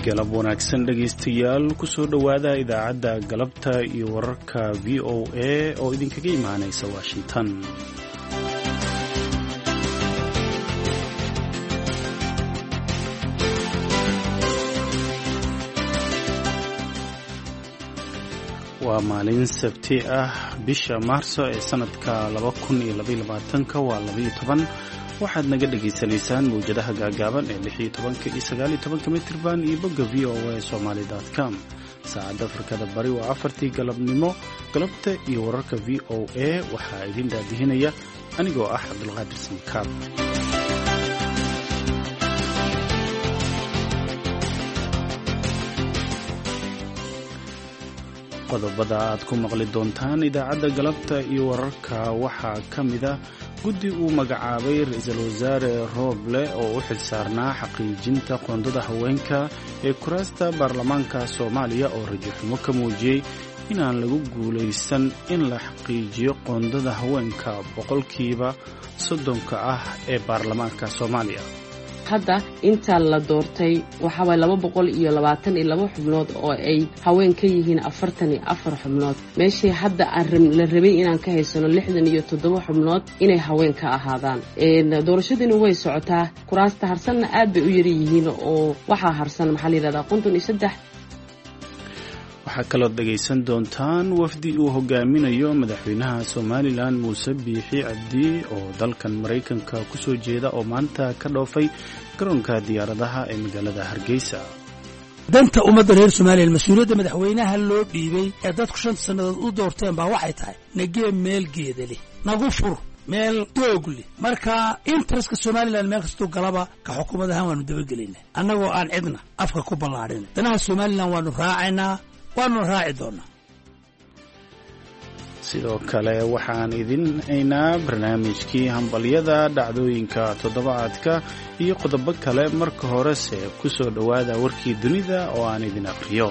galab wanaagsan dhegaystayaal kusoo dhowaada idaacadda galabta iyo wararka v o a oo idinkaga imaanaysa washington. waa maalin sabti ah bisha maarso ee sanadka 2022 waa 12. waxaad naga dhagaysanaysaan mawjadaha gaagaaban ee 16 iyo 19 mitirban iyo bogga VOA Somali.com. saacadda Afrikada Bari waa 4 galabnimo. galabta iyo wararka VOA waxaa idin daadihinaya anigoo ah Cabdulqaadir Samkaab. qodobada aad ku maqli doontaan idaacadda galabta iyo wararka waxaa ka mid ah guddi uu magacaabay ra-iisul wasaare Roble oo u xilsaarnaa xaqiijinta qoondada haweenka ee kuraasta baarlamaanka Soomaaliya oo rajo xumo ka muujiyey inaan lagu guulaysan in la xaqiijiyo qoondada haweenka 30% ah ee baarlamaanka Soomaaliya. hadda inta la doortay waxa way 222 xubnood oo ay haween ka yihiin 44 xubnood meeshii hadda la rabay inaan ka haysano 67 xubnood inay haween ka ahaadaan doorashaduna way socotaa kuraasta harsanna aad bay u yar yihiin oo waxa harsan maxaa la yiraahdaa 53. waxaa kaloo dhagaysan doontaan wafdi uu hogaaminayo madaxweynaha Somaliland Muuse Biixi Cabdi oo dalkan Mareykanka ku soo jeeda oo maanta ka dhoofay garoonka diyaaradaha ee magaalada Hargeysa. danta ummadda reer Soomaaliya mas'uuliyadda madaxweynaha loo dhiibay ee dadku 5 sanadood u doorteen baa waxay tahay nagee meel geedale nagu fur meel doogli marka interestka Somaliland meel kastoo galaba ka xukuumadahan waanu dabagelinaa annagoo aan cidna afka ku ballaarin danaha Somaliland waanu raacaynaa waanu raaci doonaa. sidoo kale waxaan idin haynaa barnaamijkii hambalyada dhacdooyinka toddobaadka iyo qodobo kale. marka horese ku soo dhowaada warkii dunida oo aan idin aqriyo.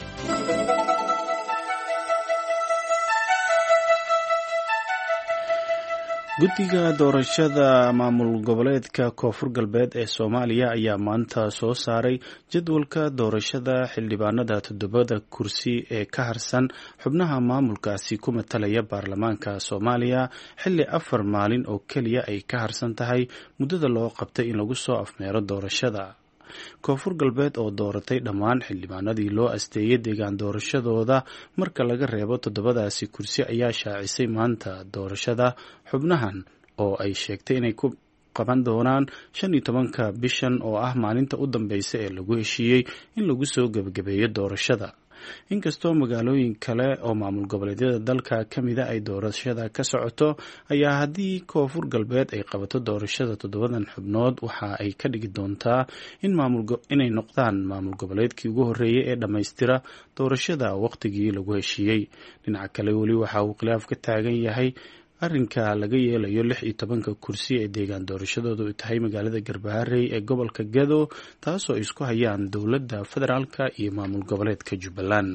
guddiga doorashada maamul goboleedka koonfur galbeed ee Soomaaliya ayaa maanta soo saaray jadwalka doorashada xildhibaanada 7 kursi ee ka harsan xubnaha maamulkaasi ku matalaya baarlamaanka Soomaaliya xilli 4 maalin oo kaliya ay ka harsan tahay muddada loo qabtay in lagu soo afmeero doorashada. koonfur galbeed oo dooratay dhammaan xildhibaanadii loo asteeyay deegaan doorashadooda marka laga reebo 7daasi kursi ayaa shaacisay maanta doorashada xubnahan oo ay sheegtay inay ku qaban doonaan 15 bishan oo ah maalinta u dambaysa ee lagu heshiiyey in lagu soo gabagabeeyo doorashada. inkastoo magaalooyin kale oo maamul goboleedyada dalka ka mida ay doorashada ka socoto ayaa haddii koonfur galbeed ay qabato doorashada 7 xubnood waxa ay ka dhigi doontaa inay noqdaan maamul goboleedkii ugu horreeyay ee dhammaystira doorashada waqtigii lagu heshiiyey. dhinaca kale weli waxa uu khilaaf ka taagan yahay arrinka laga yeelayo 16 kursi ee deegaan doorashadoodu tahay magaalada Garbaharey ee gobolka Gedo taasoo isku hayaan dowladda federaalka iyo maamul goboleedka Jubbaland.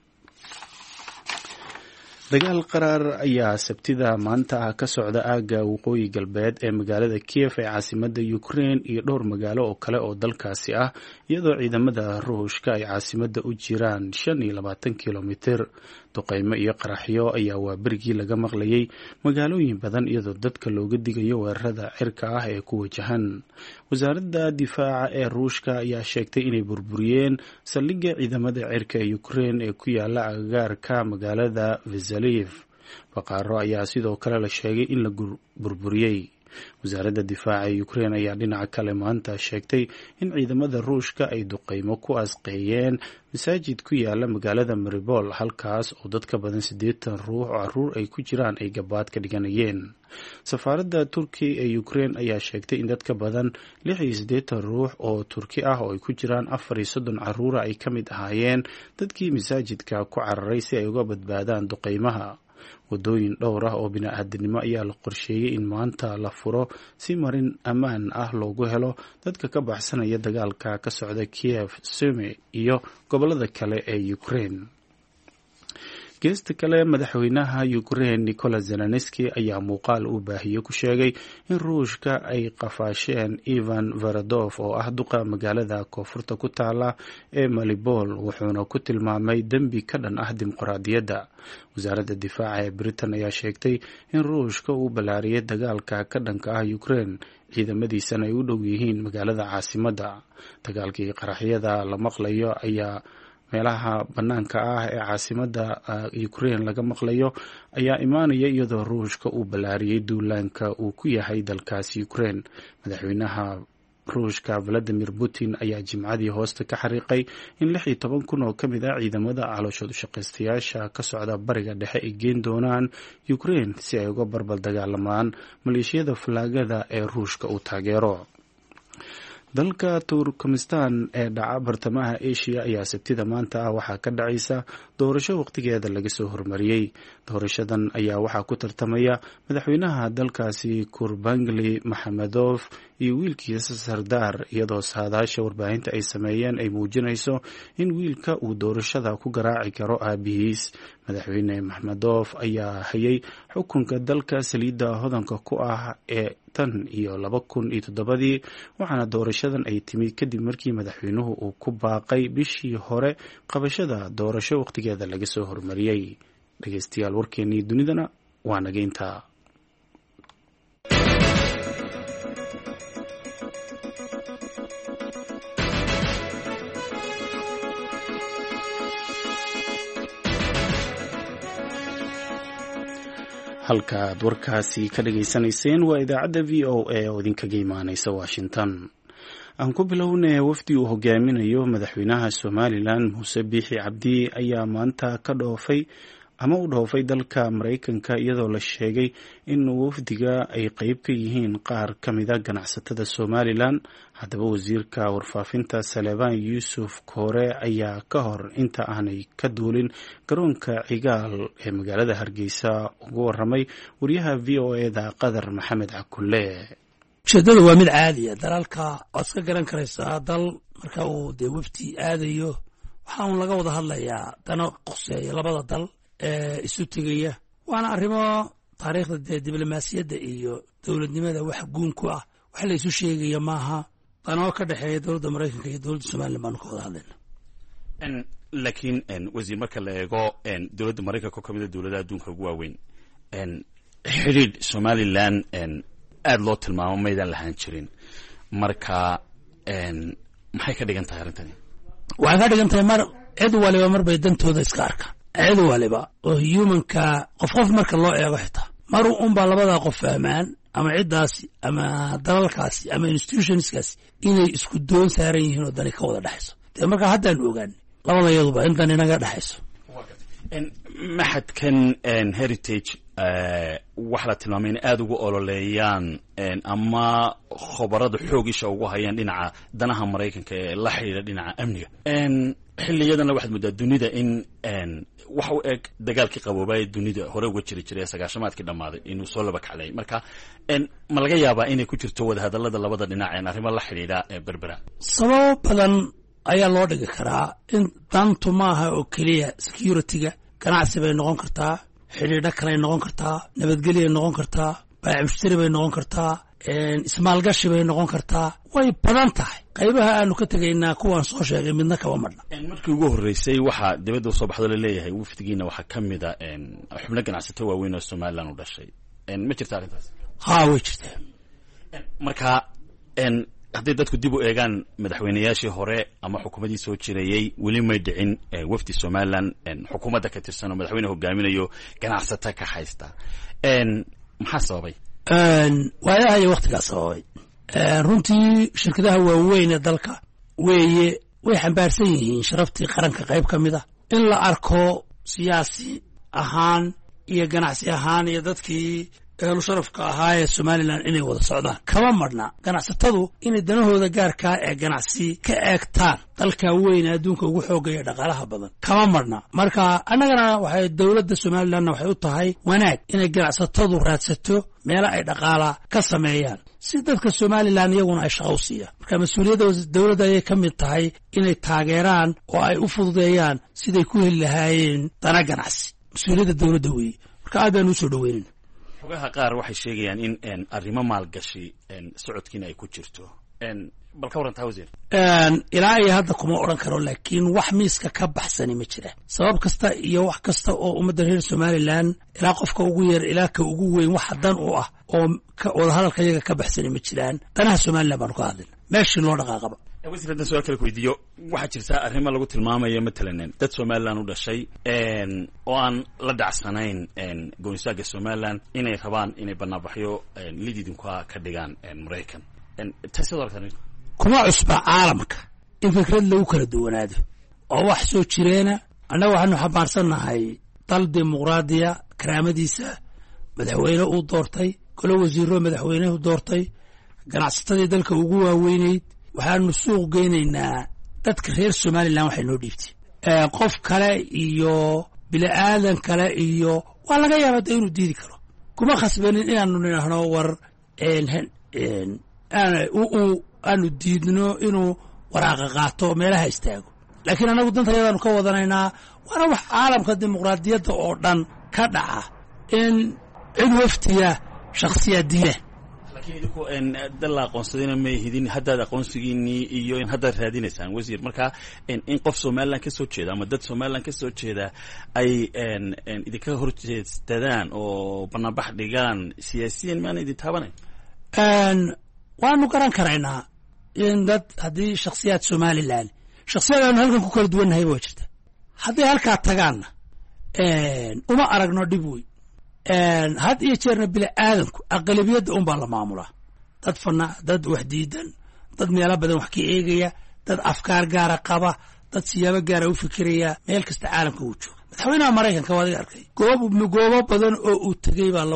dagaal qaraar ayaa sabtida maanta ka socda aaga waqooyi galbeed ee magaalada Kiev ee caasimadda Ukraine iyo dhowr magaalo oo kale oo dalkaasi ah iyadoo ciidamada Ruushka ay caasimadda u jiraan 25 kilomitir. duqeymo iyo qaraxyo ayaa waaberigii laga maqlayay magaalooyin badan iyadoo dadka looga digayo weerarada cirka ah ee ku wajahan. wasaaradda difaaca ee Ruushka ayaa sheegtay inay burburiyeen saldhigga ciidamada cirka ee Ukraine ee ku yaala agagaarka magaalada Vyazliv. baqaaro ayaa sidoo kale la sheegay in la burburiyey. wasaaradda difaaca ee Ukraine ayaa dhinaca kale maanta sheegtay in ciidamada Ruushka ay duqeymo ku asqeeyeen masaajid ku yaala magaalada Mariupol halkaas oo dadka badan 80 ruux oo caruur ay ku jiraan ay gabaad ka dhiganayeen. safaaradda Turkiga ee Ukraine ayaa sheegtay in dadka badan 86 ruux oo Turki ah oo ay ku jiraan 34 caruur ay ka mid ahaayeen dadkii masaajidka ku cararay si ay uga badbaadaan duqeymaha. wadooyin dhowr ah oo bini'aadanimo ayaa la qorsheeyay in maanta la furo si marin ammaan ah loogu helo dadka ka baxsanaya dagaalka ka socda Kiev, Sumy iyo gobolada kale ee Ukraine. geesta kale madaxweynaha Ukraine Nicola Zelensky ayaa muuqaal uu baahiyo ku sheegay in Ruushka ay qafaasheen Ivan Varadov oo ah duqa magaalada koonfurta ku taala ee Mariupol wuxuuna ku tilmaamay dembi ka dhan ah dimuqraadiyadda. wasaaradda difaaca ee Britain ayaa sheegtay in Ruushka uu balaariyay dagaalka ka dhanka ah Ukraine ciidamadiisana ay u dhow yihiin magaalada caasimadda. dagaalkii qaraxyada la maqlayo ayaa meelaha bannaanka ah ee caasimadda Ukraine laga maqlayo ayaa imaanaya iyadoo Ruushka uu balaariyay duulaanka uu ku yahay dalkaasi Ukraine. madaxweynaha Ruushka Vladimir Putin ayaa jimcadii hoosta ka xariiqay in 16,000 oo ka mid ah ciidamada calooshoodu shaqaystayaasha ka socda bariga dhexe ay geen doonaan Ukraine si ay uga barbar dagaalamaan maleeshiyada falaagada ee Ruushka uu taageero. dalka Turkmenistan ee dhaca bartamaha Asia ayaa sabtida maanta ah waxaa ka dhacaysa doorasho waqtigeeda laga soo hormariyay. doorashadan ayaa waxaa ku tartamaya madaxweynaha dalkaasi Gurbanguly Maxamedov iyo wiilkiisa Sardar, iyadoo saadaasha warbaahinta ay sameeyeen ay muujinayso in wiilka uu doorashada ku garaaci karo aabihiis. madaxweyne Maxamedov ayaa hayay xukunka dalka saliidda hodanka ku ah ee tan iyo 2007 waxaana doorashadan ay timi kadib markii madaxweynuhu uu ku baaqay bishii hore qabashada doorasho waqtigeeda laga soo hormariyay. dhegeystayaal warkeennii dunidana waa naga intaa. halkaad warkaasi ka dhageysanayseen waa idaacadda VOA oo idinkaga imaanaysa Washington. aan ku bilownay wafdi uu hogaaminayo madaxweynaha Somaliland Muuse Biixi Cabdi ayaa maanta u dhoofay dalka Mareykanka iyadoo la sheegay in wafdiga ay qayb ka yihiin qaar ka mid ah ganacsatada Somaliland. haddaba wasiirka warfaafinta Salebaan Yuusuf Koore ayaa ka hor inta aanay ka duulin garoonka Cigaal ee magaalada Hargeysa ugu waramay wariyaha VOA-da Qadar Maxamed Cakulle. ujeedadu waa mid caadiya. dalalka waad iska garan karaysaa dal marka uu dee wafdi aadayo waxaa uun laga wada hadlayaa dana quseeya labada dal ee isu tegaya. waana arrimo taariikhda dee diblomaasiyadda iyo dowladnimada wax guun ku ah. wax la isu sheegaya maaha. danoo ka dhexeeya dowladda Mareykanka iyo dowladda Somaliland baanu ka wada hadlayna. laakiin wasiir marka la eego dowladda Mareykanka ka mid ah dowladaha adduunka ugu waaweyn xidhiidh Somaliland aad loo tilmaamo maydaan lahaan jirin. marka maxay ka dhigan tahay arrintani? waxay ka dhigan tahay mar cid waliba marbay dantooda iska arkaan. cid waliba oo humanka qof marka loo eego xitaa mar unbaa labadaa qof fahmaan ama ciddaasi ama dalalkaasi ama institutionskaasi inay isku doon saaran yihiin oo dani ka wada dhexayso. dee markaa haddaanu ogaan labada yaduba in dan inaga dhexayso. maxadkan heritage waxa la tilmaamay inay aada ugu ololeeyaan ama khabarada xoogisha ugu hayaan dhinaca danaha Mareykanka ee la xiriira dhinaca amniga. xilliyadanna waxaad moodaa dunida in waxa u eg dagaalkii qaboobay dunida hore uga jiray 90-maadkii dhammaaday inuu soo laba kaclay. marka ma laga yaabaa inay ku jirto wadahadallada labada dhinac arrimo la xidhiidha berbera? sabab badan ayaa loo dhigi karaa. in dantu maaha oo keliya security-ga. ganacsi bay noqon kartaa, xidhiidho kaley noqon kartaa, nabadgelyo ay noqon kartaa, baayac mushtari bay noqon kartaa, ismaalgashi bay noqon kartaa. way badan tahay. qaybaha aanu ka tegaynaa kuwaan soo sheegay midna kaba madhna. markii ugu horreysay waxaa dibadda usoo baxdo laleeyahay wafdigiina waxaa ka mid a xubno ganacsato waaweyn oo Somaliland u dhashay. ma jirta arrintaas? haa way jirtaa. marka haddii dadku dib u eegaan madaxweynayaashii hore ama xukuumadii soo jirayay weli may dhicin wafdi Somaliland xukuumadda ka tirsan oo madaxweyne hogaaminayo ganacsata ka haysta. maxaa sababay? waayaha iyo waqtigaa sababay. runtii shirkadaha waaweyn ee dalka way xambaarsan yihiin sharaftii qaranka qayb ka mid ah. in la arko siyaasi ahaan iyo ganacsi ahaan iyo dadkii eelu sharafka ahaa ee Somaliland inay wada socdaan kama marna. ganacsatadu inay danahooda gaarkaa ee ganacsi ka eegtaan dalka weyn ee adduunka ugu xoogaya dhaqaalaha badan kama marna. marka annagana waxay dowladda Somalilandna waxay u tahay wanaag inay ganacsatadu raadsato meelo ay dhaqaala ka sameeyaan si dadka Somaliland iyaguna ay shaqo u siiyaan. marka mas'uuliyadda dowladda ayay ka mid tahay inay taageeraan oo ay u fududeeyaan siday ku heli lahaayeen dana ganacsi. mas-uuliyadda dowladda weeye marka aad baan usoo dhaweynayna xogaha qaar waxay sheegayaan in arrimo maalgashi socodkiina ay ku jirto bal ka warantaa wasiir ilaa iyo hadda kuma odhan karo laakiin wax miiska ka baxsani ma jira sabab kasta iyo wax kasta oo ummadda reer somalilan ilaa qofka ugu yar ilaa ka ugu weyn waxa dan u ah oo wadahadalka iyaga ka baxsani ma jiraan danaha somalilan baanu ka hadlayna meeshii loo dhaqaaqaba wasiir haddaan su-aal kale ku weydiiyo waxaa jirta arrimo lagu tilmaamayo matalan dad somalilan u dhashay oo aan la dhacsanayn goonistaagga somalilan inay rabaan inay banaanbaxyo lididinka ka dhigaan maraykan taasiad aragtaa kuma cusba caalamka in fikrad lagu kala duwanaado oo wax soo jireena annaga waxaanu xambaarsannahay dal dimuqraadiya karaamadiisa madaxweyne uu doortay kolo wasiiro madaxweynehu doortay ganacsatadii dalka ugu waaweynayd waxaanu suuq geynaynaa dadka reer somalilan waxay noo dhiibtay qof kale iyo bini-aadan kale iyo waa laga yaaba de inuu diidi karo kuma khasbanin inaanu nidhaahno war aanu diidno inuu waraaqa qaato meelaha istaago laakiin annagu dantayadaanu ka wadanaynaa waana wax caalamka dimuqraadiyadda oo dhan ka dhaca in cid waftiya shakhsiya diila laakiin idinku dal la aqoonsadayna ma hidin haddaad aqoonsigiinii iyo in haddaad raadinaysaan wasiir marka in qof somalilan ka soo jeeda ama dad somalilan ka soo jeeda ay idinka horjeestadaan oo banaanbax dhigaan siyaasiyan maana idin taabanayn waanu garan karaynaa in dad haddii shakhsiyaad somalilan shakhsiyad aanu halkan ku kala duwannahayba waa jirta hadday halkaa tagaanna uma aragno dhib wey had iyo jeerna bini-aadanku aqalabiyadda unbaa la maamulaa dad wax diidan dad meelo badan wax ka eegaya dad afkaar gaara qaba dad siyaabo gaara u fikiraya meel kasta caalamka uu jooga madaxweynaha maraykanka waa adiga arkay goobo badan oo uu tegey baa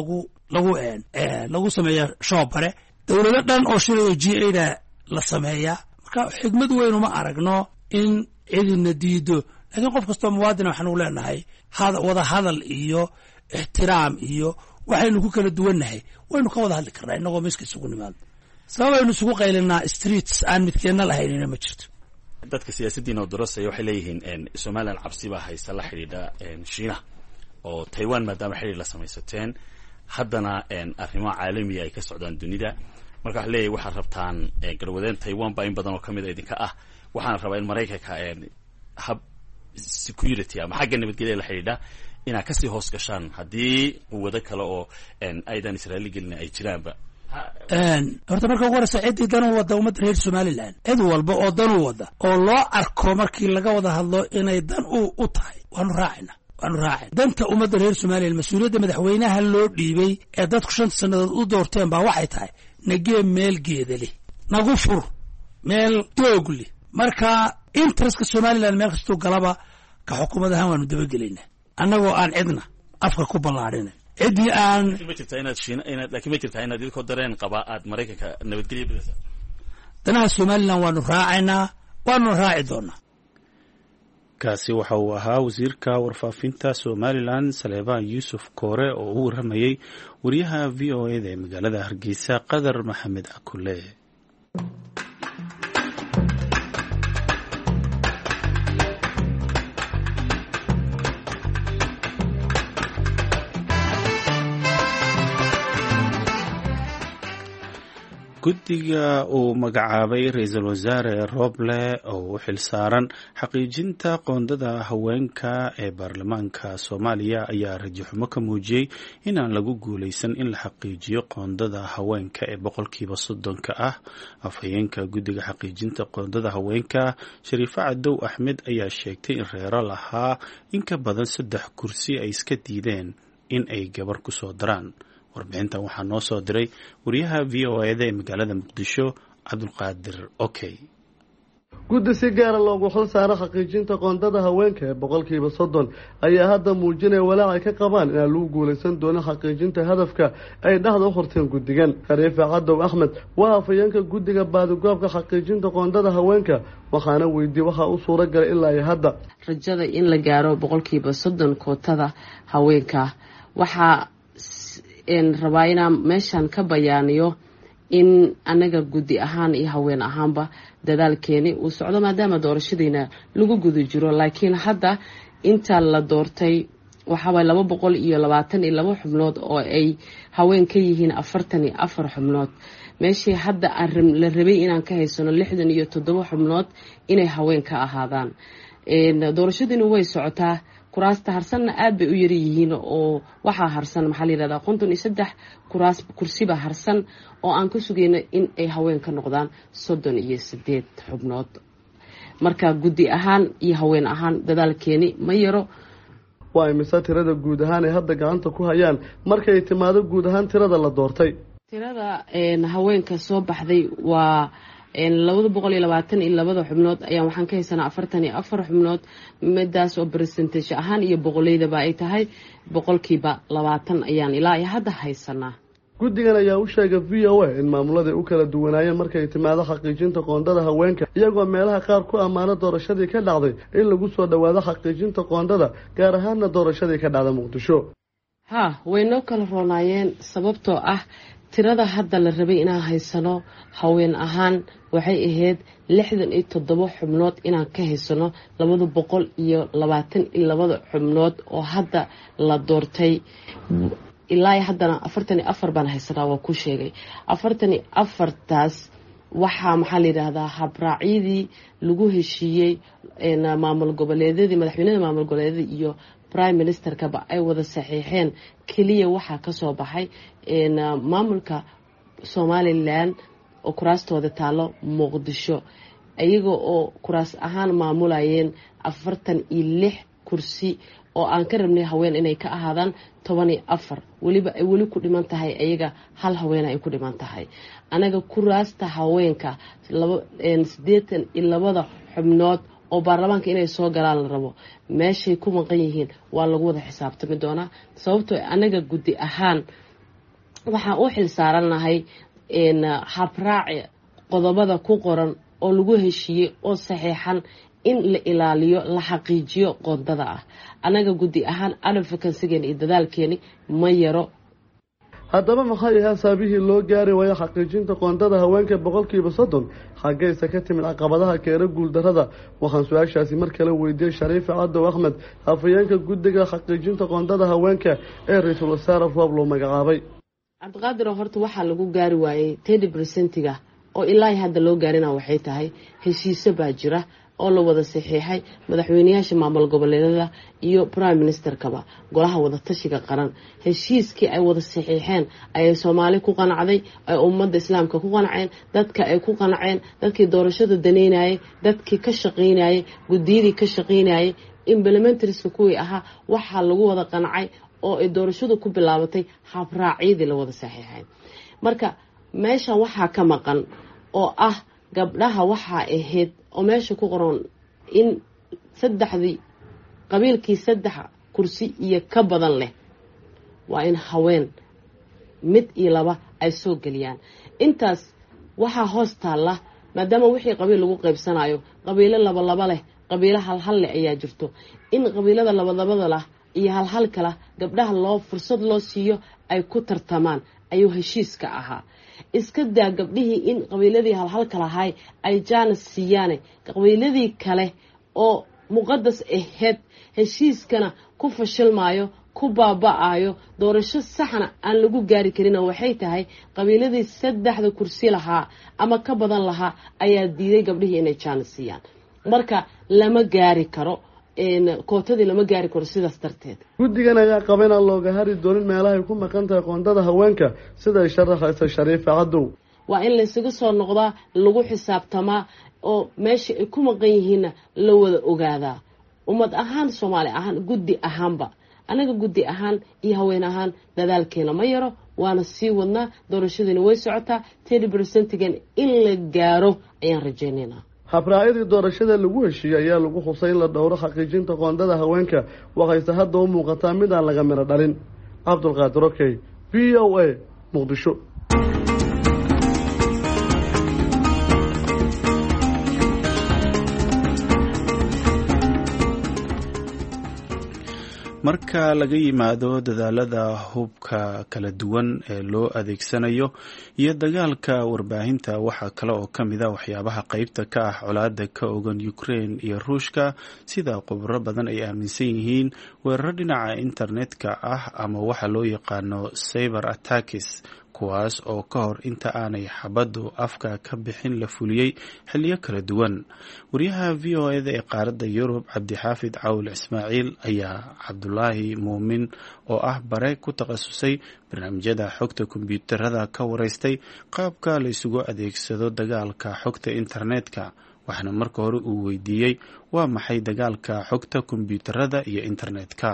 lagu sameeyaa shoobare dowlado dhan oo shilay g ada la sameeyaa marka xigmad weyn uma aragno in cidina diido laakiin qof kastoo muwaadina waxaanu leenahay wada hadal iyo ixtiraam iyo waxaynu ku kala duwannahay waynu ka wada hadli karnaa innagoo miiska isugu nimaadno sababaynu isugu qaylinaa streets aan midkeedna lahaynina ma jirto dadka siyaasaddiina oo darasaya waxay leeyihiin somalilan cabsi baa haysa la xidhiidha shiinaha oo taiwan maadaama xidhiir la samaysateen haddana arrimo caalamiya ay ka socdaan dunida marka waxa leeyahay waxaad rabtaan garwadeen taiwan baa in badan oo ka mid a idinka ah waxaana rabaa in maraykanka hab security ama xagga nabadgelya la xidhiidha inaad kasii hoos gashaan haddii quwado kale oo aydan israa'iil gelin ay jiraanba horta marka ugu horeysa ciddii dan u wadda ummadda reer somalilan cid walba oo dan u wadda oo loo arko markii laga wada hadlo inay dan u tahay waanu raacayna danta ummadda reer somalilan mas-uuliyadda madaxweynaha loo dhiibay ee dadku 5 sannadood u doorteen baa waxay tahay nagee meel geeda leh nagu fur meel doog leh marka interestka somalilan meel kastuu galaba ka xukuumad ahaan waanu dabagelaynaa annagoo aan cidna afka ku ballaadhina ciddii aan laakiin ma jirtaa inaad idinko dareen qaba aad maraykanka nabadgelya bidasa danaha somalilan waanu raacaynaa waanuna raaci doonaa kaasi waxa uu ahaa wasiirka warfaafinta somalilan saleebaan yuusuf koore oo u warramayey wariyaha v o eda ee magaalada hargeysa qadar maxamed akule guddiga uu magacaabay ra-iisul wasaare roble oo u xilsaaran xaqiijinta qoondada haweenka ee baarlamaanka soomaaliya ayaa rajaxumo ka muujiyey inaan lagu guuleysan in la xaqiijiyo qoondada haweenka ee 30% ah afhayeenka guddiga xaqiijinta qoondada haweenka shariifo cadow axmed ayaa sheegtay in reero lahaa in ka badan 3 kursi ay iska diideen in ay gabar ku soo daraan warbixintan waxaa noo soo diray wariyaha v o eda ee magaalada muqdisho cabdulqaadir okey guddi si gaara loogu xil saaro xaqiijinta qoondada haweenka ee 30% ayaa hadda muujinaya walaac ay ka qabaan inaan lagu guulaysan doono xaqiijinta hadafka ay dhexda u horteen guddigan shariifo cadow axmed waa afhayeenka guddiga baadigoobka xaqiijinta qoondada haweenka waxaana weydiiyey waxaa u suura galay ilaa iyo hadda rajada in la gaaro 30% kootada haweenka waxaa rabaa inaan meeshan ka bayaaniyo in anaga guddi ahaan iyo haween ahaanba dadaalkeeni uu socdo maadaama doorashadiina lagu guda jiro laakiin hadda inta la doortay waxaaway 222 xubnood oo ay haween ka yihiin 44 xubnood meeshii hadda aan la rabay inaan ka haysano 67 xubnood inay haween ka ahaadaan doorashaduna way socotaa kuraasta harsanna aad bay u yar yihiin oo waxa harsan maxaa la yiraahdaa 53 kursiba harsan oo aan ku sugayno in ay haween ka noqdaan 38 xubnood marka guddi ahaan iyo haween ahaan dadaalkeeni ma yaro waa imisa tirada guud ahaan ay hadda gacanta ku hayaan markay timaado guud ahaan tirada la doortay tirada haweenka soo baxday waa 222 xubnood ayaan waxaan ka haysanaa 44 xubnood midaas oo percentage ahaan iyo boqoleydaba ay tahay 20% ayaan ilaa hadda haysanaa guddigan ayaa u sheegay VOA in maamulada u kala duwanaayeen markay timaado xaqiijinta qoondada haweenka iyagoo meelaha qaar ku amaano doorashadii ka dhacday in lagu soo dhawaado xaqiijinta qoondada gaar ahaanna doorashadii ka dhacday Muqdisho way noo kala roonaayeen sababtoo ah tirada hadda la rabay inaan haysano haween ahaan waxay ahayd 67 xubnood inaan ka haysano 222 xubnood oo hadda la doortay ilaa haddana 44 baan haysanaa waa ku sheegay 44taas waxaa maxaa la yiraahdaa habraacyadii lagu heshiiyey maamul goboleedyadii madaxweynaha maamul goboleedyada iyo prime ministerkaba ay wada saxiixeen kaliya waxaa ka soo baxay maamulka Somaliland oo kuraastooda taalo Muqdisho ayaga oo kuraas ahaan maamulayeen 46 kursi oo aan ka rabnay haween inay ka ahaadaan 14 waliba ay wali ku dhiman tahay ayaga hal haween ay ku dhiman tahay anaga kuraasta haweenka 82 xubnood oo baarlamaanka inay soo galaan la rabo meeshay ku maqan yihiin waa lagu wada xisaabtami doonaa sababtoo anaga guddi ahaan waxaan u xil saaranahay habraaci qodobada ku qoran oo lagu heshiiyey oo saxiixan in la ilaaliyo la xaqiijiyo qoondada ah anaga guddi ahaan advocacy-gan iyo dadaalkeeni ma yaro haddaba maxay ahaa saabihii loo gaari waayo xaqiijinta qoondada haweenka 30% xaggaysa ka timid caqabadaha keena guuldarada waxaan su-aashaasi mar kale weydiiyey Shariif Cadow Axmed afayeenka guddiga xaqiijinta qoondada haweenka ee ra'iisul wasaare Roob loo magacaabay Cabdiqaadir horta waxaa lagu gaari waayay 30%ga oo ilaa hadda loo gaarina waxay tahay heshiis baa jira oo la wada saxiixay madaxweynayaasha maamul goboleedyada iyo prime ministerkaba golaha wada tashiga qaran heshiiskii ay wada saxiixeen ay Soomaali ku qanacday ay ummadda islaamka ku qanaceen dadka ay ku qanaceen dadkii doorashada daneynayay dadkii ka shaqeynayay gudiyadii ka shaqeynayay implementarieska kuwii ahaa waxa lagu wada qanacay oo ay doorashadu ku bilaabatay habraacyadii la wada saxiixay marka meesha waxa ka maqan oo ah gabdhaha waxa ahayd oo meesha ku qoran in qabiilkii 3 kursi iyo ka badan leh waa in haween mid iyo laba ay soo galiyaan intaas waxa hoos taala maadaama wixii qabiil lagu qaybsanayo qabiilo laba leh qabiilo hal leh ayaa jirto in qabiilada labada lah iyo hal kala gabdhaha loo fursad loo siiyo ay ku tartamaan ayuu heshiiska ahaa iska daa gabdhihii in qabiiladii hal kala hay ay jaanis siiyaan qabiiladii kale oo muqaddas ahayd heshiiskana ku fashilmaayo ku baaba'ayo doorasho saxna aan lagu gaari karin waxay tahay qabiiladii 3 kursi lahaa ama ka badan lahaa ayaa diiday gabdhihii inay jaanis siiyaan marka lama gaari karo kootadii lama gaari karo sidaas darteed guddigan ayaa qabana looga hari doonin meelaha ay ku maqan tahay qoondada haweenka sida ay sharaxaysa Shariif Cadow waa in la isugu soo noqdaa lagu xisaabtamaa oo meesha ay ku maqan yihiin la wada ogaadaa ummad ahaan Soomaali ahaan guddi ahaanba anaga guddi ahaan iyo haween ahaan dadaalkeena ma yaro waana sii wadnaa doorashadina way socotaa 30%gan in la gaaro ayaan rajaynaynaa habraayadii doorashada lagu heshiiyay ayaa lagu xusay in la dhowro xaqiijinta qoondada haweenka waxayse hadda u muuqataa mid aan laga miro dhalin Cabdulqaadir Okey VOA Muqdisho marka laga yimaado dadaalada hubka kala duwan ee loo adeegsanayo iyo dagaalka warbaahinta waxaa kale oo ka mid a waxyaabaha qaybta ka ah colaada ka ogan Ukraine iyo Ruushka sida khubaro badan ay aaminsan yihiin weeraro dhinaca internetka ah ama waxa loo yaqaano cyber attacks kuwaas oo ka hor inta aanay xabaddu afka ka bixin la fuliyey xilliyo kala duwan. wariyaha VOA-da ee qaaradda Yurub Cabdixaafid Cawl Ismaaciil ayaa Cabdulaahi Muumin oo ah bare ku takhasusay barnaamijyada xogta kombiyuutarada ka waraystay qaabka la isugu adeegsado dagaalka xogta internetka, waxaana marka hore uu weydiiyey waa maxay dagaalka xogta kombiyuutarada iyo internetka.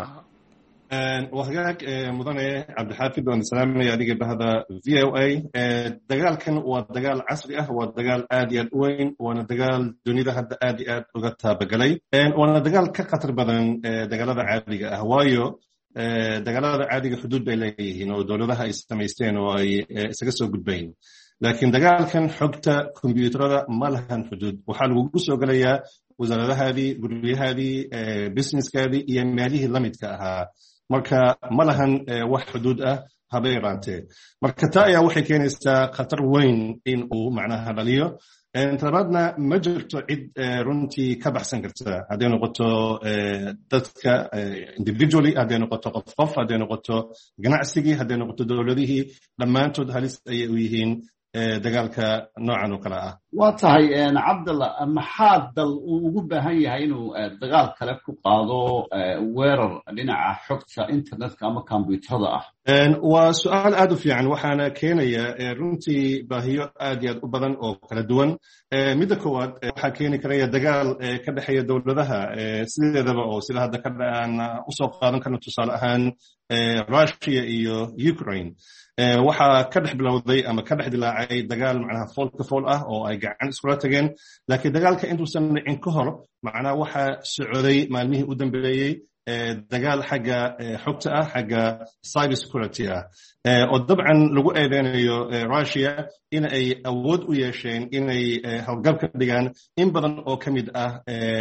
وهاك مدن عبد الحافظ والسلام يا ديك بهذا VOA دجال ودجال عصري ودجال آدي وين وانا دجال دنيا هذا آدي وقتها بقلي وانا دجال كقطر بدن دجال هذا عادي هوايو دجال هذا عادي حدود بينه إنه دولتها يستميستين ويسقسوا قدبين لكن دجال كان حقته كمبيوتر ما لهن حدود وحال وجوسه قليا وزارة هذه قلبي هذه بزنس كذي يماليه لميت كها marka ma lahan wax xuduud ah habeeraantee marka taa ayaa waxay keenaysaa khatar weyn in uu macnaha dhaliyo intabaadna ma jirto cid runtii ka baxsan karta hadday noqoto dadka individually hadday noqoto qof hadday noqoto ganacsigii hadday noqoto dowladihii dhammaantood halis ayay u yihiin dagaalka noocan oo kale ah. waa tahay cabdallah maxaa dal uu ugu baahan yahay inuu dagaal kale ku qaado weerar dhinaca xogta internetka ama kombiyuutarada ah? waa su'aal aad u fiican waxaana keenaya runtii baahiyo aad iyo aad u badan oo kala duwan. midda koowaad waxaa keeni karaya dagaal ka dhexeeya dowladaha sideedaba oo sida hadda aan usoo qaadan karno tusaale ahaan Russia iyo Ukraine waxaa ka dhex bilowday ama ka dhex dilaacay dagaal macnaha foolka fool ah oo ay gacan iskula tageen laakiin dagaalka intuusan dhicin ka hor macnaha waxaa socday maalmihii u dambeeyey dagaal xagga xogta ah xagga cyber security ah oo dabcan lagu eedeynayo Russia in ay awood u yeesheen inay howlgab ka dhigaan in badan oo ka mid ah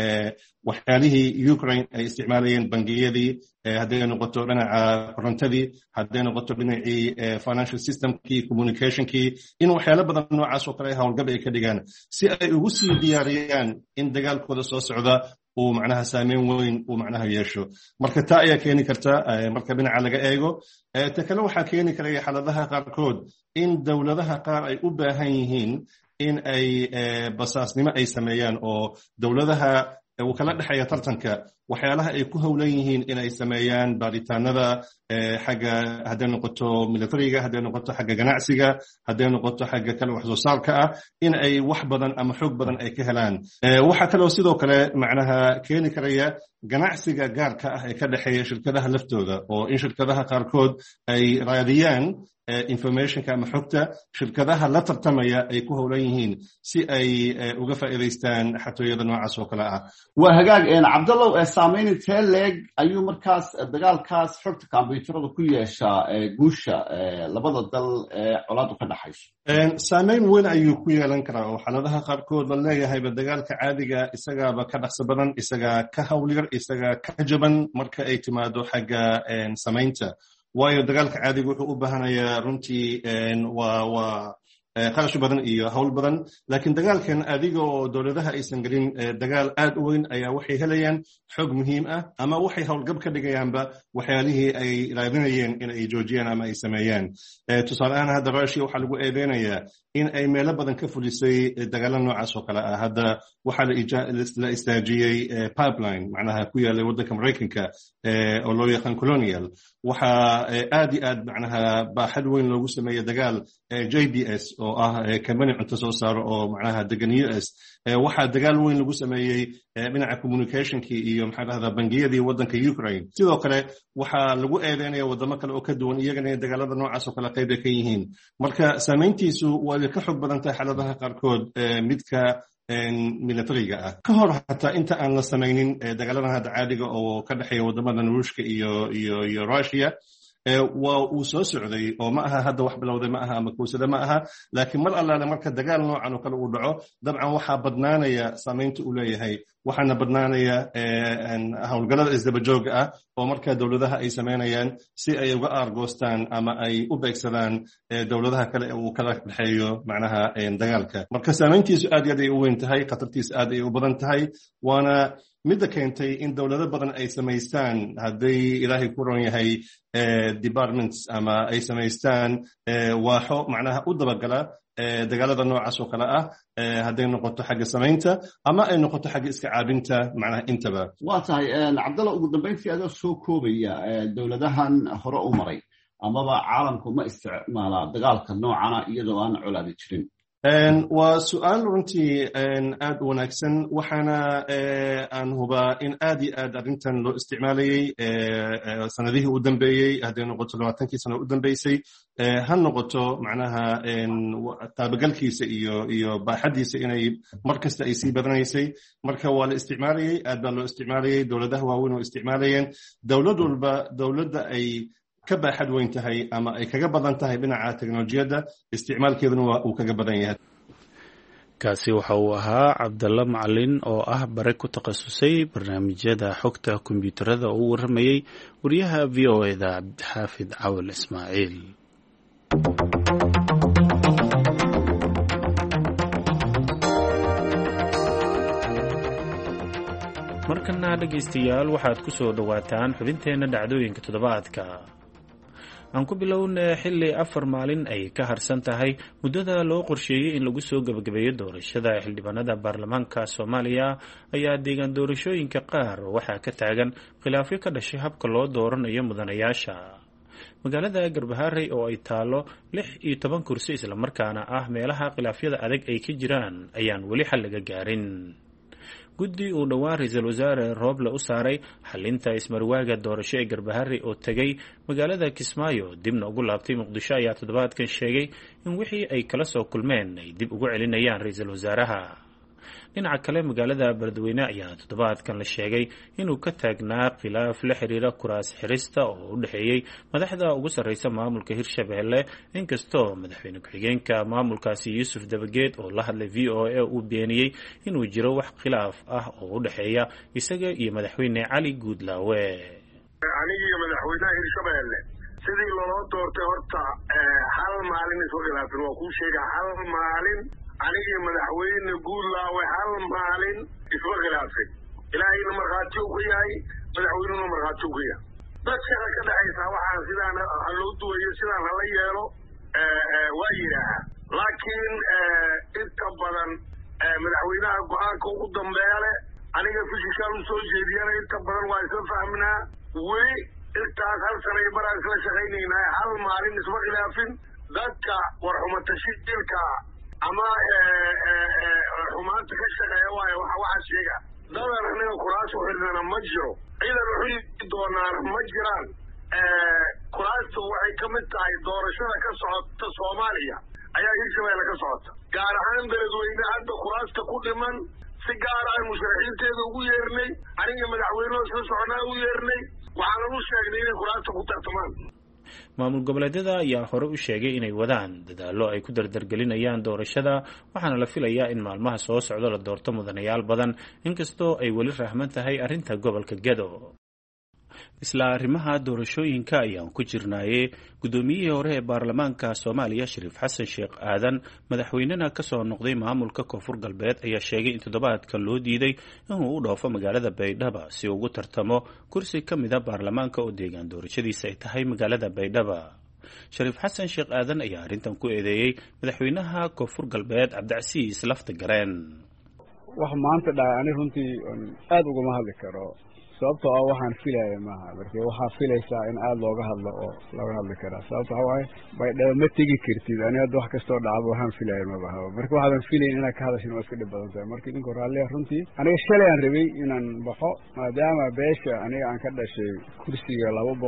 waxyaalihii Ukraine ay isticmaalayeen bangiyadii hadday noqoto dhinaca korontadii hadday noqoto dhinacii financial systemkii communicationkii in waxyaalo badan noocaas oo kale howlgab ay ka dhigaan si ay ugu sii diyaariyaan in dagaalkooda soo socda uu macnaha saameyn weyn uu macnaha yeesho marka taa ayaa keeni karta marka dhinaca laga eego ta kale waxaa keeni karaya xaaladaha qaarkood in dowladaha qaar ay u baahan yihiin in ay basaasnimo ay sameeyaan oo dowladaha uu kala dhexeeya tartanka waxyaalaha ay ku howlan yihiin inay sameeyaan baaritaanada xagga hadday noqoto militariga hadday noqoto xagga ganacsiga hadday noqoto xagga kale wax soo saarka ah in ay wax badan ama xoog badan ay ka helaan waxaa kaloo sidoo kale macnaha keeni karaya ganacsiga gaarka ah ee ka dhexeeya shirkadaha laftooda oo in shirkadaha qaarkood ay raadiyaan informationka ama xogta shirkadaha la tartamaya ay ku howlan yihiin si ay uga faa'iidaystaan xatooyada noocaas oo kale ah. waa hagaag cabdallow saameyn intee leeg ayuu markaas dagaalkaas xogta kombiyuutarada ku yeeshaa guusha labada dal ee colaadu ka dhaxayso? saameyn weyn ayuu ku yeelan karaa oo xaaladaha qaarkood la leeyahayba dagaalka caadiga isagaaba ka dhaqso badan isagaa ka howlyar isagaa ka jaban marka ay timaado xagga samaynta waayo dagaalka caadiga wuxuu u baahanayaa runtii waa qarash badan iyo hawl badan laakiin dagaalkan adiga oo dowladaha aysan gelin dagaal aad u weyn ayaa waxay helayaan xog muhiim ah ama waxay howlgab ka dhigayaanba waxyaalihii ay raadinayeen in ay joojiyaan ama ay sameeyaan. tusaale ahaan hadda Russia waxaa lagu eedeynayaa in ay meelo badan ka fulisay dagaalo noocaas oo kale ah. hadda waxaa la istaajiyey pipeline macnaha ku yaalay waddanka Mareykanka oo loo yaqaan Colonial waxaa aad iyo aad macnaha baaxad weyn loogu sameeyey dagaal JBS oo ah company cunto soo saaro oo macnaha degan US waxaa dagaal weyn lagu sameeyey dhinaca communicationkii iyo maxaa dhahdaa bangiyadii waddanka Ukraine. sidoo kale waxaa lagu eedeynaya wadamo kale oo ka duwan iyagana dagaalada noocaas oo kale qayb ay ka yihiin marka saameyntiisu waa ka xog badan tahay xaaladaha qaarkood midka militariga ah ka hor hataa inta aan la samaynin dagaaladan hadda caadiga oo ka dhexeeya wadamada Ruushka iyo Russia waa uu soo socday oo ma aha hadda wax bilowday ma aha ama kuusada ma aha laakiin mar allaale marka dagaal noocan oo kale uu dhaco dabcan waxaa badnaanaya saameynta uu leeyahay waxaana badnaanaya howlgallada isdaba jooga ah oo markaa dowladaha ay samaynayaan si ay uga aargoostaan ama ay u beegsadaan dowladaha kale uu kala dhexeeyo macnaha dagaalka. Marka saamayntiisu aad iyo aad ay u weyn tahay, khatartiisu aad ay u badan tahay, waana midda keentay in dowlado badan ay samaystaan, hadday ilaahay ku ron yahay, departments ama ay samaystaan waaxo macnaha u dabagala dagaalada noocaas oo kale ah, hadday noqoto xagga samaynta ama ay noqoto xagga iska caabinta macnaha intaba. waa tahay cabdalla, ugu dambayntii adoo soo koobaya dowladahan hore u maray amaba caalamku ma isticmaalaa dagaalka noocana iyadoo aan colaadi jirin? waa su-aal runtii aad u wanaagsan, waxaana aan hubaa in aad iyo aad arrintan loo isticmaalayey sanadihii u dambeeyey, hadday noqoto 20kii sano u dambeysay, ha noqoto macnaha taabagalkiisa iyo baaxadiisa inay mar kasta ay sii badanaysay. Marka waa la isticmaalayey, aad baa loo isticmaalayey, dowladaha waaweyn oo isticmaalayeen. dowlad walba dowladda ay ka baaxad weyn tahay ama ay kaga badan tahay dhinaca teknolojiyadda, isticmaalkeeduna waa uu kaga badan yahay. kaasi waxa uu ahaa Cabdalla Macalin oo ah bare ku takhasusay barnaamijyada xogta kombiyuutarada oo u waramayay wariyaha VOA-da Cabdixaafid Cawil Ismaaciil. markana dhegaystayaal waxaad ku soo dhowaataan xubinteena dhacdooyinka toddobaadka. aan ku bilownay xilli 4 maalin ay ka harsan tahay muddada loo qorsheeyey in lagu soo gabagabeeyo doorashada xildhibaanada baarlamaanka Soomaaliya ayaa deegaan doorashooyinka qaar waxaa ka taagan khilaafyo ka dhashay habka loo dooranayo mudanayaasha. magaalada Garbaharey oo ay taalo 16 kursi isla markaana ah meelaha khilaafyada adag ay ka jiraan ayaan weli xal laga gaarin. guddi uu dhowaan ra'iisul wasaare Rooble u saaray xalinta ismarwaaga doorasho ee Garbaharey oo tagay magaalada Kismaayo dibna ugu laabtay Muqdisho ayaa toddobaadkan sheegay in wixii ay kala soo kulmeen ay dib ugu celinayaan ra'iisul wasaaraha. dhinaca kale magaalada Beledweyne ayaa toddobaadkan la sheegay inuu ka taagnaa khilaaf la xiriira kuraas xirista oo u dhaxeeyay madaxda ugu sarreysa maamulka Hirshabelle, inkastoo madaxweyne ku-xigeenka maamulkaasi Yuusuf Dabageed oo la hadlay VOA uu beeniyey inuu jiro wax khilaaf ah oo u dhaxeeya isaga iyo madaxweyne Cali Guudlaawe. aniga madaxweynaha Hirshabelle sidii loo doortay horta hal maalin isoo khilaafin, waa kuu sheega hal maalin aniga madaxweyne Guudlaawe hal maalin isma khilaafin. ilaahayna markhaati uu ka yahay, madaxweynuna markhaati uu ka yahay. dadka ka dhaxaysa waxaan sidaan loo duwayo sidaan hala yeelo waa yidhaahaa, laakiin inta badan madaxweynaha go-aanka ugu dambeeya leh, aniga fishikaan u soo jeediyana inta badan waa isla fahminaa. weli intaas hal sana iyo baraan isla shaqaynaynaa, hal maalin isma khilaafin. dadka warxumatashiilka ama xumaanta ka shaqeeya waayo waxaa sheega dadan aniga kuraas u xidhnana ma jiro, ciidan u xidhi doonaana ma jiraan. kuraastu waxay ka mid tahay doorashada ka socota Soomaaliya ayaa Hirshabelle ka socota, gaar ahaan Beledweyne hadda kuraasta ku dhiman si gaar ah musharaxiinteeda ugu yeernay, aniga madaxweynuhu isla soconaa u yeernay, waxaana u sheegnay inay kuraasta ku tartamaan. maamul goboleedyada ayaa hore u sheegay inay wadaan dadaallo ay ku dardargelinayaan doorashada, waxaana la filayaa in maalmaha soo socda la doorto mudanayaal badan, inkastoo ay weli rahman tahay arrinta gobolka Gedo. isla arrimaha doorashooyinka ayaan ku jirnaaye guddoomiyihii hore ee baarlamaanka Soomaaliya Shariif Xasan Sheekh Aadan, madaxweynena ka soo noqday maamulka Koonfur Galbeed, ayaa sheegay in toddobaadkan loo diiday inuu u dhoofo magaalada Baydhabo si uu ugu tartamo kursi ka mid ah baarlamaanka oo deegaan doorashadiisa ay tahay magaalada Baydhabo. Shariif Xasan Sheekh Aadan ayaa arrintan ku eedeeyay madaxweynaha Koonfur Galbeed Cabdicasiis Laftagareen. wax maanta dhacay runtii aad uguma hadli karo, sababtoo ah waxaan filaaya maaha, markii waxaa filaysaa in aad looga hadlo oo laga hadli karaa. sababta waxa waaye Baydhabo ma tegi kartid, aniga hadda wax kastoo dhacaba waxaan filaaya mabaha, marka waxaadan filayn inaad ka hadashin waa iska dhib badan tahay. marka idinku raalliya runtii aniga shalay aan rabay inaan baxo, maadaama beesha aniga aan ka dhashay kursiga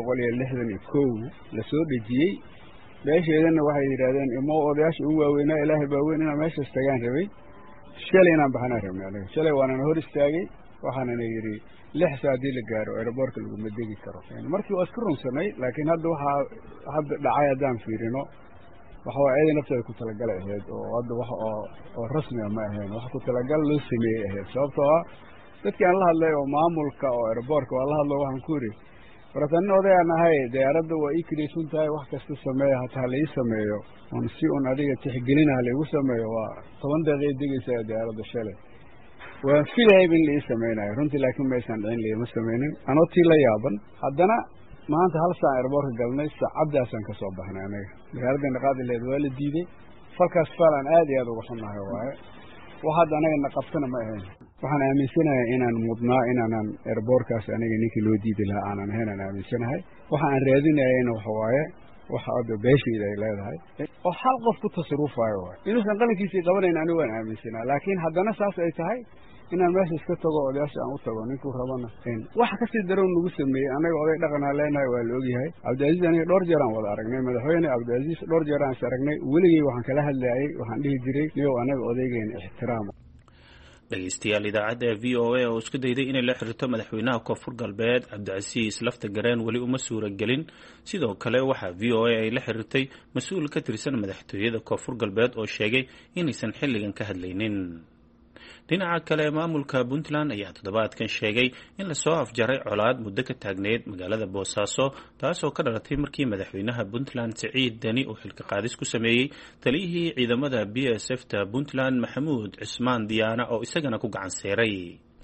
261 la soo dhejiyey, beesheedana waxay yidhaahdeen imo odayaasha ugu waaweynaa ilaahay baa weyn inaan meeshaas tagaan rabay, shalay inaan baxanaan rabnay. aniga shalay waanana hor istaagay, waxaanana yidhi 6 saac haddii la gaaro aeroboortka laguma degi karo. markii waa iska runsanay, laakiin hadda waxaa hadda dhacay haddaan fiirino waxa waa ciidan nafteeda ku talagalay ahayd, oo hadda wax oo rasmiga ma ahayn, wax ku talagal loo sameeyey ahayd. sababtoo ah dadkii aan la hadlay oo maamulka oo airboortka waa la hadlo waxaan ku yidhi waratanin odayaan ahay diyaaradda waa ii kiraysan tahay wax kasta sameeya hataa la ii sameeyo oon si un adiga tixgelinaha laigu sameeyo waa 10 daqiiqay degaysaa diyaaradda shalay waan filayay in la ii sameynayo runtii laakiin maysan dhicin liima sameynin anoo tii la yaaban haddana maanta hal saan airboortka galnay saacadaasaan ka soo baxnay anaga diyaaraddeena qaadi lahayd waa la diiday falkaas faalan aad iyo aad uga xunnahay waaye wax hadda anaga na qabtana ma ahayn waxaan aaminsanahay inaan mudnaa inaanan airboortkaas aniga ninkii loo diidi lahaa aanan ahayn aan aaminsanahay waxa aan raadinayayna waxa waaye waxa hadda beeshayda ay leedahay oo hal qof ku tasarrufayo waaye inuusan qalinkiisii qabanayn anigu waan aaminsanaa laakiin haddana saas ay tahay inaan meesha iska tago odayaasha aan u tago ninkuu rabana waxa kasii darow nagu sameeyey anaga oday dhaqanaa leenahay waa la ogyahay cabdicaziiz aniga dhowr jeer aan wada aragnay madaxweyne cabdicaziiz dhowr jeer aan is aragnay weligay waxaan kala hadlayay waxaan dhihi jiray niyow anaga odaygeena ixtiraama dhegeystayaal idaacadda v o a oo isku dayday inay la xiriirto madaxweynaha koonfur galbeed cabdicasiis lafta gareen weli uma suuragelin sidoo kale waxaa v o a ay la xiriirtay mas-uul ka tirsan madaxtooyada koonfur galbeed oo sheegay inaysan xilligan ka hadlaynin dhinaca kale maamulka puntland ayaa toddobaadkan sheegay in lasoo afjaray colaad muddo ka taagneyd magaalada boosaaso taasoo ka dhalatay markii madaxweynaha puntland siciid deni uu xilka qaadis ku sameeyey taliyihii ciidamada b s f ta puntland maxamuud cismaan diyaana oo isagana ku gacan seeray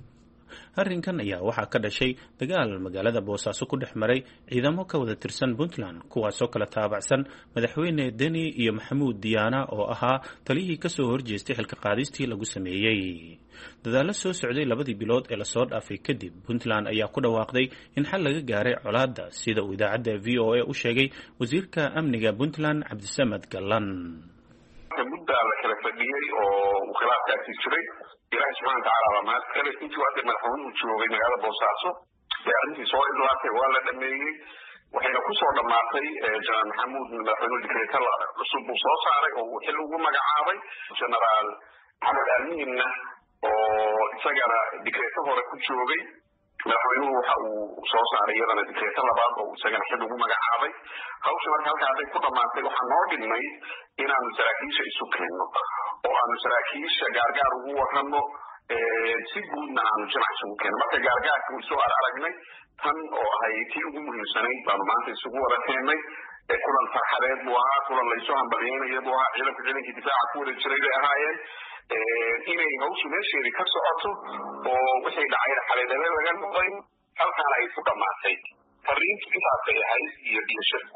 arrinkan ayaa waxaa ka dhashay dagaal magaalada boosaaso ku dhex maray ciidamo ka wada tirsan puntland kuwaasoo kala taabacsan madaxweyne deni iyo maxamuud diyaana oo ahaa taliyihii kasoo horjeestay xilka qaadistii lagu sameeyey dadaallo soo socday 2 bilood ee lasoo dhaafay kadib puntland ayaa ku dhawaaqday in xal laga gaaray colaadda sida uu idaacadda v o a u sheegay wasiirka amniga puntland cabdisamad gallan muddaa la kala fadhiyey oo khilaafkaasi jiray ilaahay subxaana watacaala waa mahad kale intii hadda madaxweynuhu joogay magaalada boosaaso ee arrintii soo idlaatay waa la dhameeyey waxayna kusoo dhammaatay jenaraal maxamuud madaxweynuhu dikreeta cusub uu soo saaray oo uu xil ugu magacaabay jenaraal maxamed amiinna oo isagana dikreeta hore ku joogay madaxweynuhu waxa uu soo saaray iyadana dikreeta labaad oo isagana xil ugu magacaabay hawsha marka halkaa hadday ku dhammaatay waxaa noo dhimay inaanu saraakiisha isu keenno oo aanu saraakiisha gaargaar ugu warramo si guudna aanu jinac isugu keenno marka gaargaarka uu soo aragnay tan oo ahay tii ugu muhiimsanayd baanu maanta isugu wada keennay kulan farxadeed buu ahaa kulan laysu hambalyeynaya buu ahaa ciidankii difaaca ku wada jiray bay ahaayeen inay hawshu meesheedii ka socoto oo wixii dhacayna xaleedale laga noqday halkaana ay ku dhammaatay fariintu intaasay ahayd iyo shirku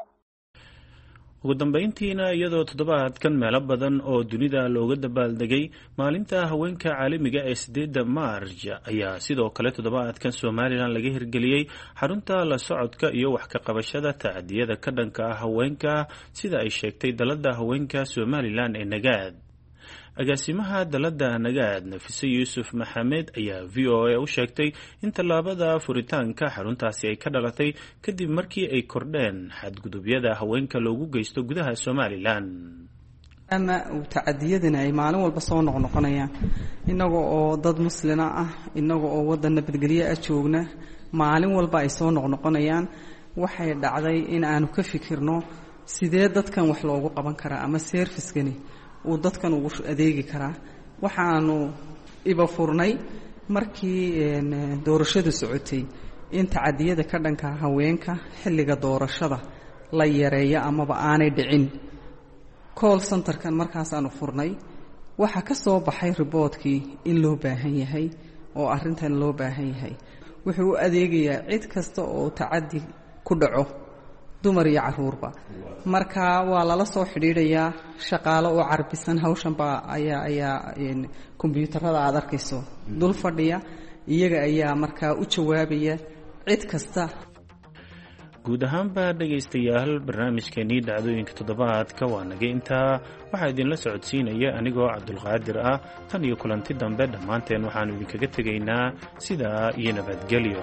ugu dambeyntiina iyadoo toddobaadkan meelo badan oo dunida looga dabaaldegay maalinta haweenka caalamiga ee 8 maarj ayaa sidoo kale toddobaadkan somalilan laga hirgeliyey xarunta la socodka iyo wax ka qabashada tacadiyada ka dhanka ah haweenka sida ay sheegtay dalada haweenka somalilan ee nagaad agaasimaha dalada nagaad nafise yuusuf maxamed ayaa v o a u sheegtay in tallaabada furitaanka xaruntaasi ay ka dhalatay kadib markii ay kordheen xadgudubyada haweenka loogu geysto gudaha somalilan ama tacadiyadana ay maalin walba soo noqnoqonayaan inaga oo dad muslina ah inaga oo wadan nabadgelyo ah joogna maalin walba ay soo noqnoqonayaan waxay dhacday in aanu ka fikirno sidee dadkan wax loogu qaban karaa ama servicekani uu dadkan ugu adeegi karaa waxaanu iba furnay markii doorashada socotay in tacadiyada ka dhanka haweenka xilliga doorashada la yareeyo amaba aanay dhicin call centerkan markaasaanu furnay waxaa ka soo baxay riboodkii in loo baahan yahay oo arrintan loo baahan yahay wuxuu u adeegayaa cid kasta oo tacadi ku dhaco dumar iyo caruurba marka waa lala soo xidhiidhayaa shaqaalo oo carbisan hawshanba ayaa kombiyuutarada aad arkayso dul fadhiya iyaga ayaa markaa u jawaabaya cid kasta guud ahaanba dhegaystayaal barnaamijkeenii dhacdooyinka toddobaadka waa naga intaa waxaa idinla socodsiinaya anigoo cabdulqaadir ah tan iyo kulanti dambe dhammaanteen waxaanu idinkaga tegaynaa sidaa iyo nabadgelyo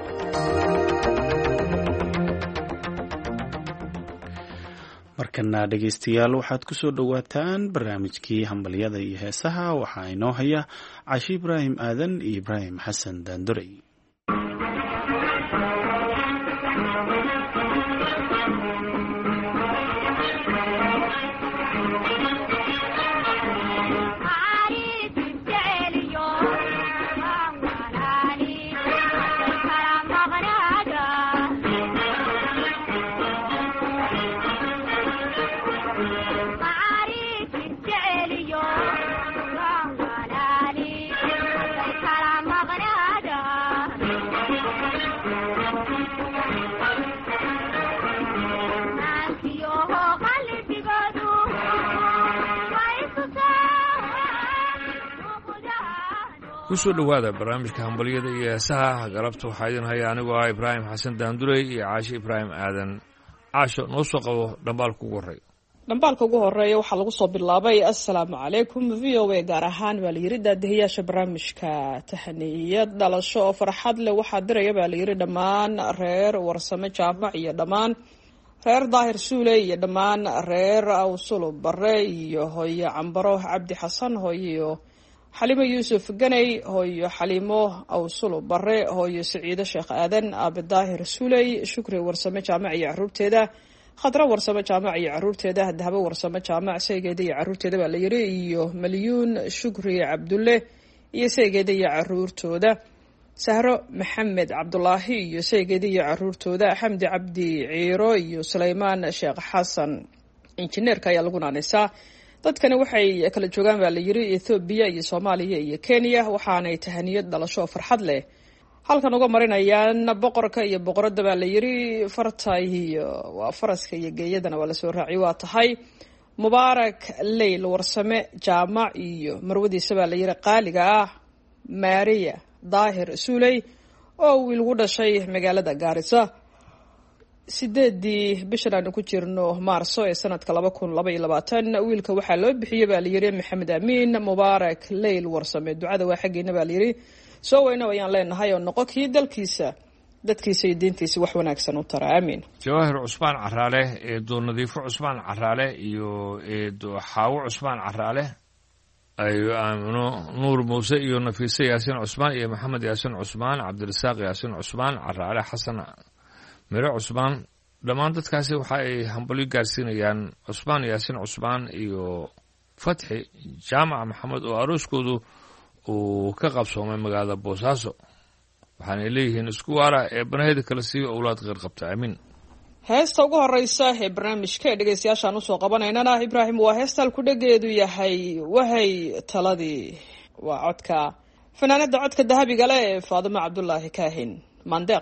markana dhegaystayaal waxaad ku soo dhowaataan barnaamijkii hambalyada iyo heesaha waxaa inoo haya cashi ibraahim aadan iyo ibraahim xasan daandurey kusoo dhowaada barnaamijka hambalyada iyo heesaha galabta waxaa idin haya anigoo ah ibraahim xasan daandurey iyo caashe ibraahim aadan. caasho noo soo qabo dhambaalka ugu horreeya. dhambaalka ugu horeeya waxaa lagu soo bilaabay assalaamu calaykum v o a gaar ahaan baa layidhi daadihiyaasha barnaamijka tahaniyad dhalasho oo farxad leh waxaa diraya baa layidhi dhammaan reer warsame jaamac iyo dhammaan reer daahir suule iyo dhammaan reer awsulo bare iyo hooyo cambaro cabdi xasan hooyo xaliimo yuusuf ganey hooyo xaliimo awsulo bare hooyo saciido sheekh aadan aabe daahir suuley shukri warsame jaamac iyo caruurteeda khadra warsame jaamac iyo caruurteeda dahabo warsame jaamac saygeeda iyo caruurteeda baa layidhi iyo malyuun shukri cabdulle iyo saygeeda iyo caruurtooda sahro maxamed cabdulaahi iyo saygeeda iyo caruurtooda xamdi cabdi ciiro iyo sulaymaan sheekh xasan injineerka ayaa lagu naanaysaa. dadkani waxay kala joogaan baa layidhi ethoobiya iyo soomaaliya iyo kenya waxaanay tahaniyad dhalasho farxad leh halkan uga marinayaan boqorka iyo boqoradda baa layidhi farta iyo waa faraska iyo geeyadana waa lasoo raaciy waa tahay mubaarak leyl warsame jaamac iyo marwadiisa baa layidhi qaaliga ah maariya daahir suuley oo wiil gu dhashay magaalada gaarisa 8 bishan aanu ku jirno maarso ee sanadka 2022 wiilka waxaa loo bixiyey baa layidhi maxamed amiin mubaarak leyl warsame ducada waa xaggeena baa layidhi soo weyno ayaan leenahay oo noqo kii dalkiisa dadkiisa iyo diintiisa wax wanaagsan u tara amiin. jawaahir cusmaan caraale eedo nadiifo cusmaan caraale iyo eedo xaawo cusmaan caraale ayo aamino nuur muuse iyo nafiise yaasin cusmaan iyo maxamed yaasin cusmaan cabdirasaaq yaasin cusmaan caraale xasan miro cusmaan dhammaan dadkaasi waxa ay hambalyo gaarsiinayaan cusmaan yaasin cusmaan iyo fatxi jaamac maxamed oo arooskoodu uu ka qabsoomay magaalada boosaaso waxaanay leeyihiin isku waara ee banaheda kala siiyo owlaad qeyr qabta amiin. heesta ugu horeysa ee barnaamijka ee dhegeystayaashaan usoo qabanaynana ibraahim waa heesta halkudhageedu yahay wahay taladii waa codka fanaanada codka dahabiga leh ee faadimo cabdulaahi kaahin mandeeq.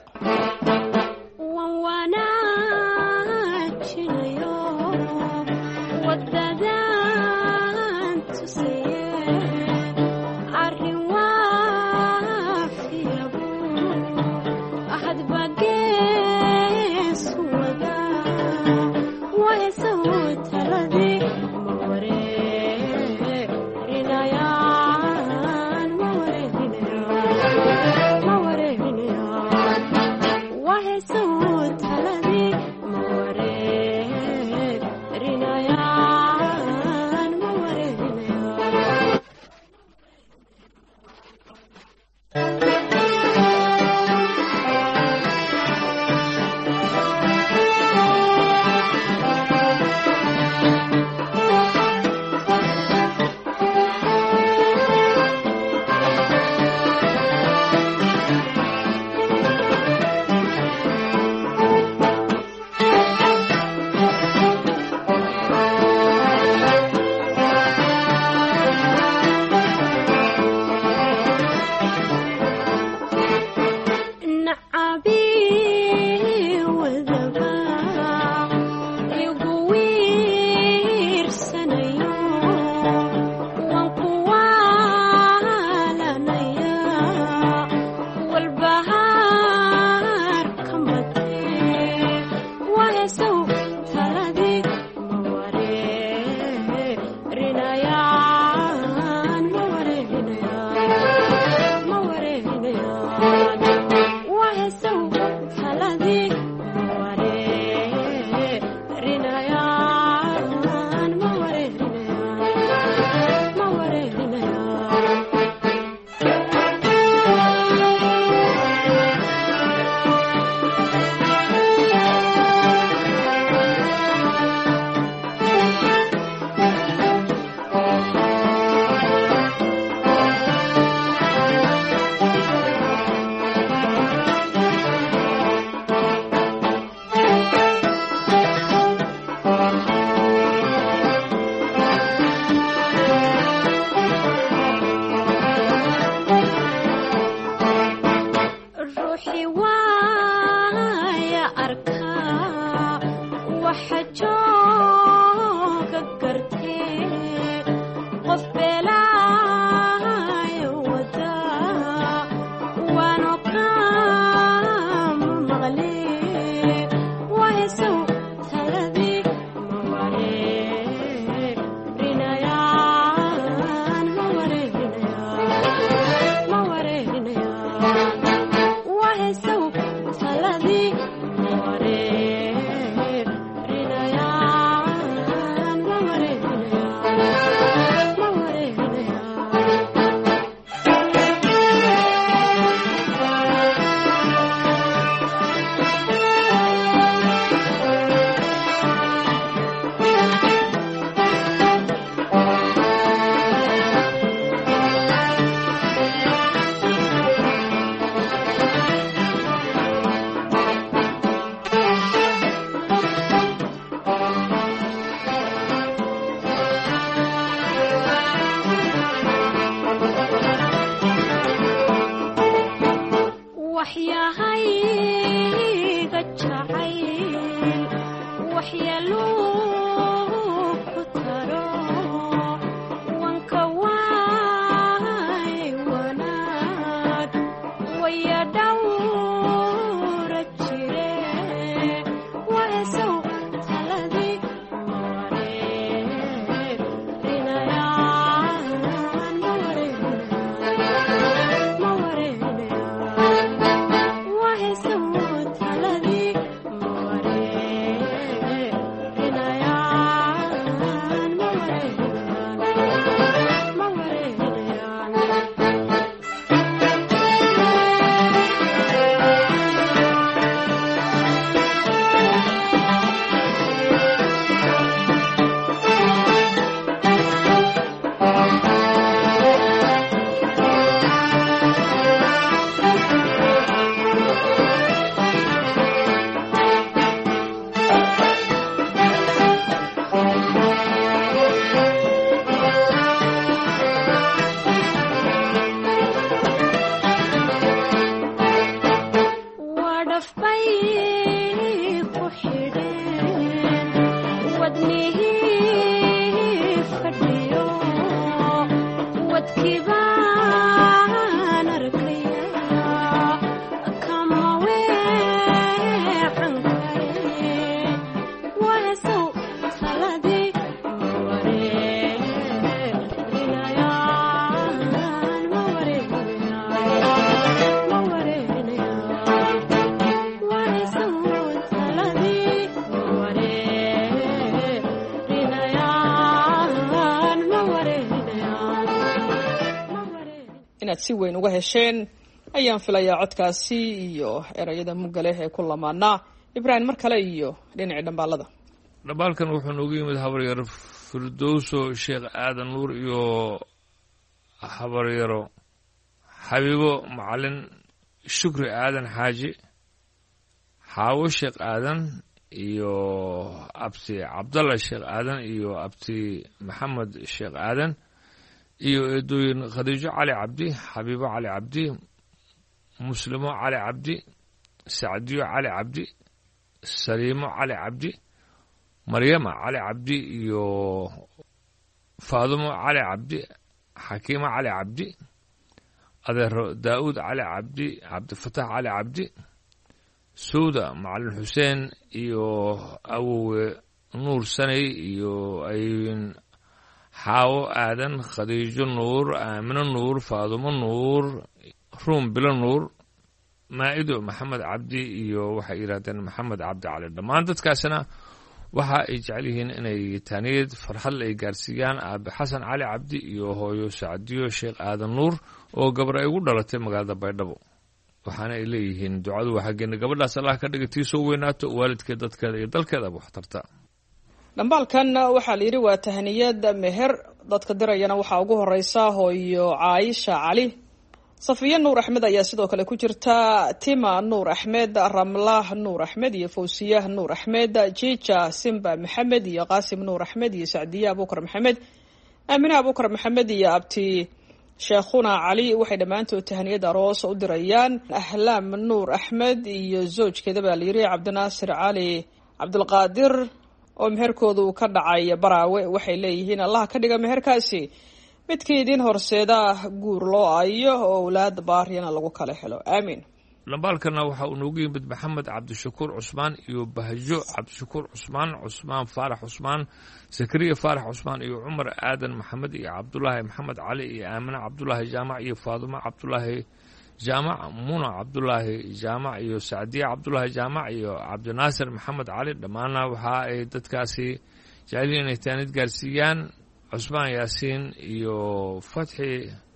qof beelaayo wada inaad si weyn uga hesheen ayaan filayaa codkaasi iyo erayada mugale ee ku lamaanaa. Ibraahim mar kale iyo dhinacii dhambaalada. dhambaalkan wuxuu noogu yimid habaryaro firdowso sheekh aadan nuur iyo habaryaro xabiibo macalin shukri aadan xaaji xaawo sheekh aadan iyo abti cabdalla sheekh aadan iyo abti maxamed sheekh aadan iyo eedooyin khadiijo cali cabdi xabiibo cali cabdi muslimo cali cabdi sacdiyo cali cabdi saliimo cali cabdi maryama cali cabdi iyo faadumo cali cabdi xakiimo cali cabdi adeero daa'uud cali cabdi cabdifatax cali cabdi sawda macalin xuseen iyo awowe nuur sanay iyo ayin xaawo aadan khadiijo nuur aamino nuur faadumo nuur ruum bilo nuur maa'ido maxamed cabdi iyo waxay yidhahdeen maxamed cabdi cali dhammaan dadkaasina waxa ay jecel yihiin inay taaniyad farxadle ay gaarsiiyaan aabe xasan cali cabdi iyo hooyo sacdiyo sheekh aadan nuur oo gabar ay ugu dhalatay magaalada baydhabo waxaana ay leeyihiin ducadu waa xaggeena gabadhaas allah ka dhiga tii soo weynaato waalidkeed dadkeeda iyo dalkeedaba wax tarta. dhambaalkan waxaa la yidhi waa tahaniyad meher dadka dirayana waxaa ugu horeysa hooyo caayisha cali safiya nuur axmed ayaa sidoo kale ku jirta tima nuur axmed ramlah nuur axmed iyo fawsiya nuur axmed jiija simba maxamed iyo qaasim nuur axmed iyo sacdiya abukar maxamed aamine abukar maxamed iyo abti sheekhuna cali waxay dhammaantood tahaniyad aroos u dirayaan ahlaam nuur axmed iyo zoojkeeda baa la yidhi cabdinaasir cali cabdulqaadir oo meherkoodu ka dhacay baraawe waxay leeyihiin allah ka dhiga meherkaasi midkii idin horseeda guur loo ayo oo awlaad baaryana lagu kala helo aamiin. dhambaalkana waxa uu noogu yimid maxamed cabdishakuur cusmaan iyo bahjo cabdishakuur cusmaan cusmaan faarax cusmaan zakariya faarax cusmaan iyo cumar aadan maxamed iyo cabdulaahi maxamed cali iyo aamine cabdulaahi jaamac iyo faadumo cabdulaahi jaamac muna cabdulaahi jaamac iyo sacdiya cabdulaahi jaamac iyo cabdinaasir maxamed cali dhammaana waxa ay dadkaasi jeceliin inay taanid gaarsiiyaan cusmaan yaasiin iyo fatxi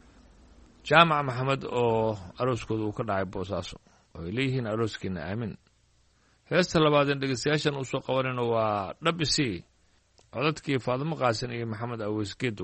jaamac maxamed oo arooskooda uu ka dhacay boosaaso oo ay leeyihiin arooskiina aamin. heesta labaadeen dhegeystayaashan uu soo qabanayno waa dhabisi codadkii faadumo qaasin iyo maxamed aweys geedow.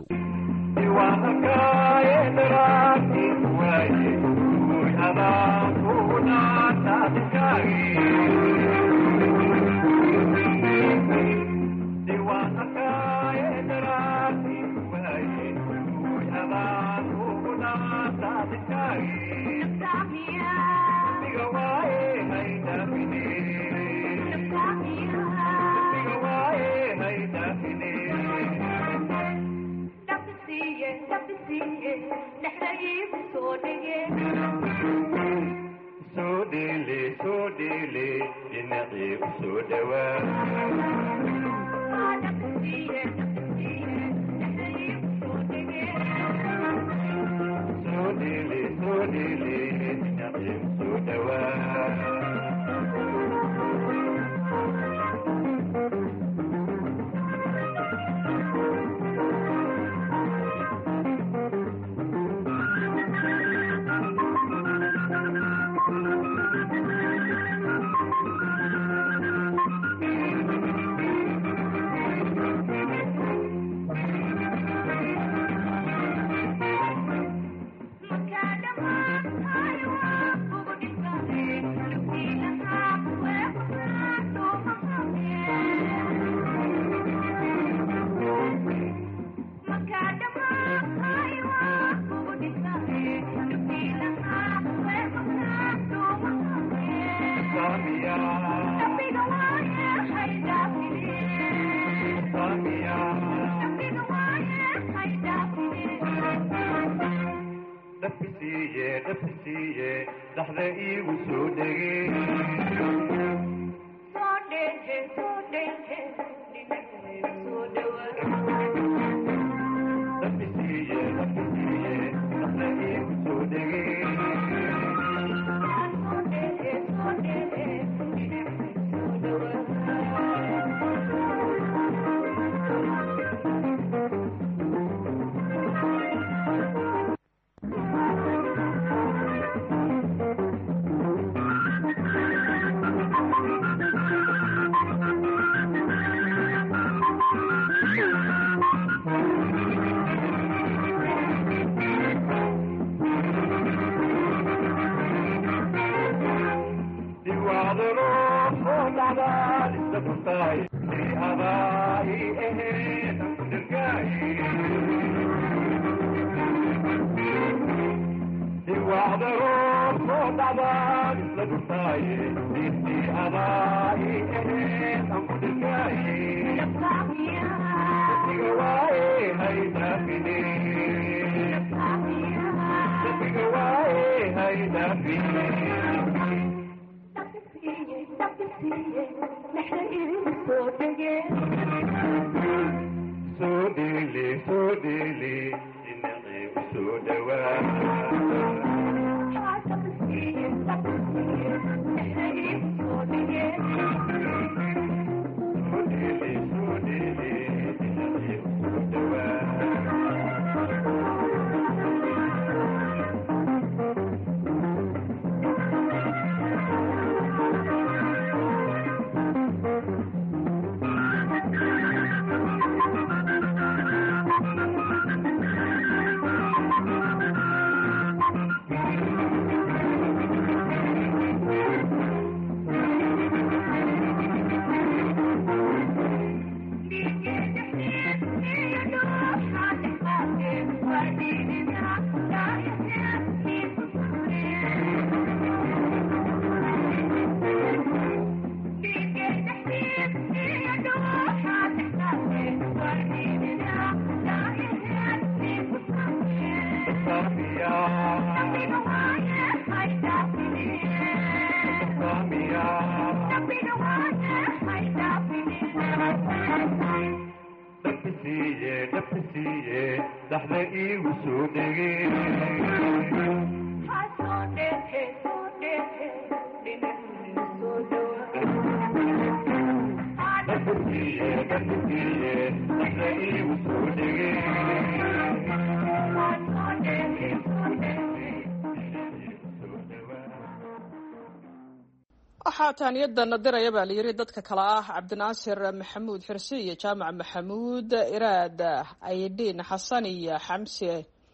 waxaa taaniyadana diraya baa layiri dadka kale ah cabdinaasir maxamuud xirsi iyo jaamac maxamuud iraad aydiin xasan iyo xamse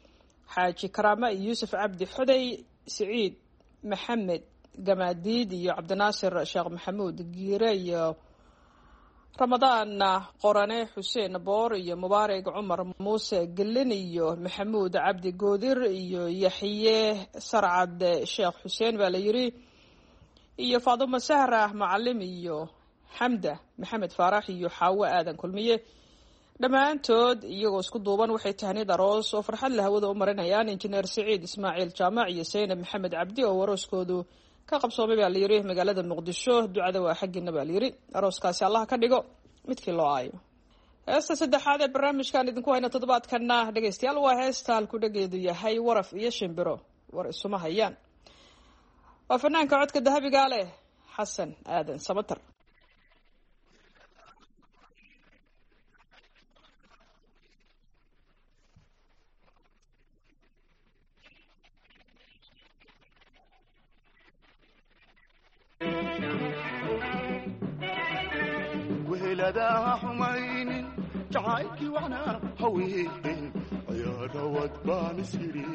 xaaji karaama iyo yuusuf cabdi xoday siciid maxamed gamaadiid iyo cabdinaasir sheekh maxamuud giire iyo ramadaan qorane xuseen boor iyo mubaarig cumar muuse gelin iyo maxamuud cabdi goodir iyo yaxye sarcad sheekh xuseen baa layiri iyo faadumo sahra macalim iyo xamda maxamed faarax iyo xaawo aadan kulmiye dhammaantood iyagoo isku duuban waxay tahniyad aroos oo farxad la hawada u marinayaan injineer siciid ismaaciil jaamac iyo saynab maxamed cabdi oo arooskoodu ka qabsoomay baa layiri magaalada muqdisho ducada waa xaggiina baa layiri arooskaasi allah ka dhigo midkii loo aayo heesta saddexaad ee barnaamijkan idinku hayna toddobaadkana dhegaystayaal waa heesta halku dhageedu yahay waraf iyo shimbiro war isuma hayaan waa fanaanka codka dahabiga leh xasan aadan samatar weheladaha xumaynin jacaylkii wanaa hawiin ayaa dhawad baan isiri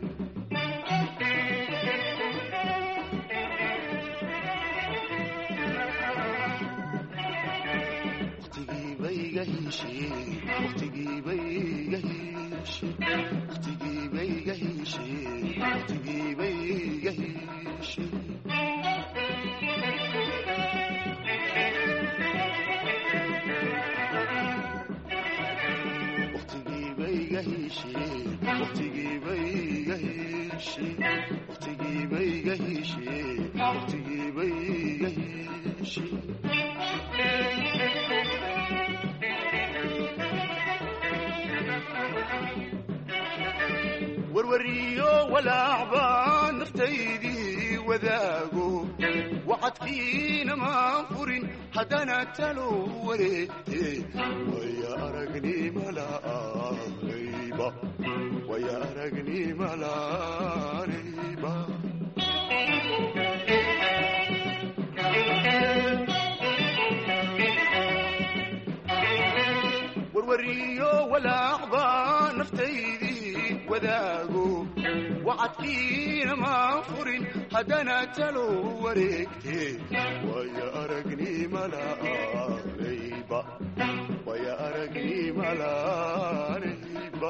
warwariyo walaacbaan naftaydii wadaago wacadkiina maan furin haddana talo wareegte waya aragnimalaanayba warwariyo walaacbaan naftaydii wadaago wacadkiina maan furin haddana talo wareegte waya aragnimalaanayba waya aragnimalaanayba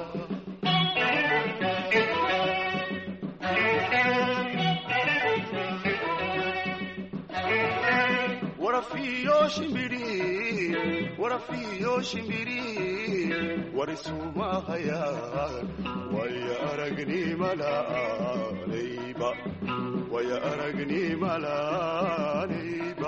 warafiyo shimbiri warisumahayaan waya aragnimalaanayba waya aragnimalaanayba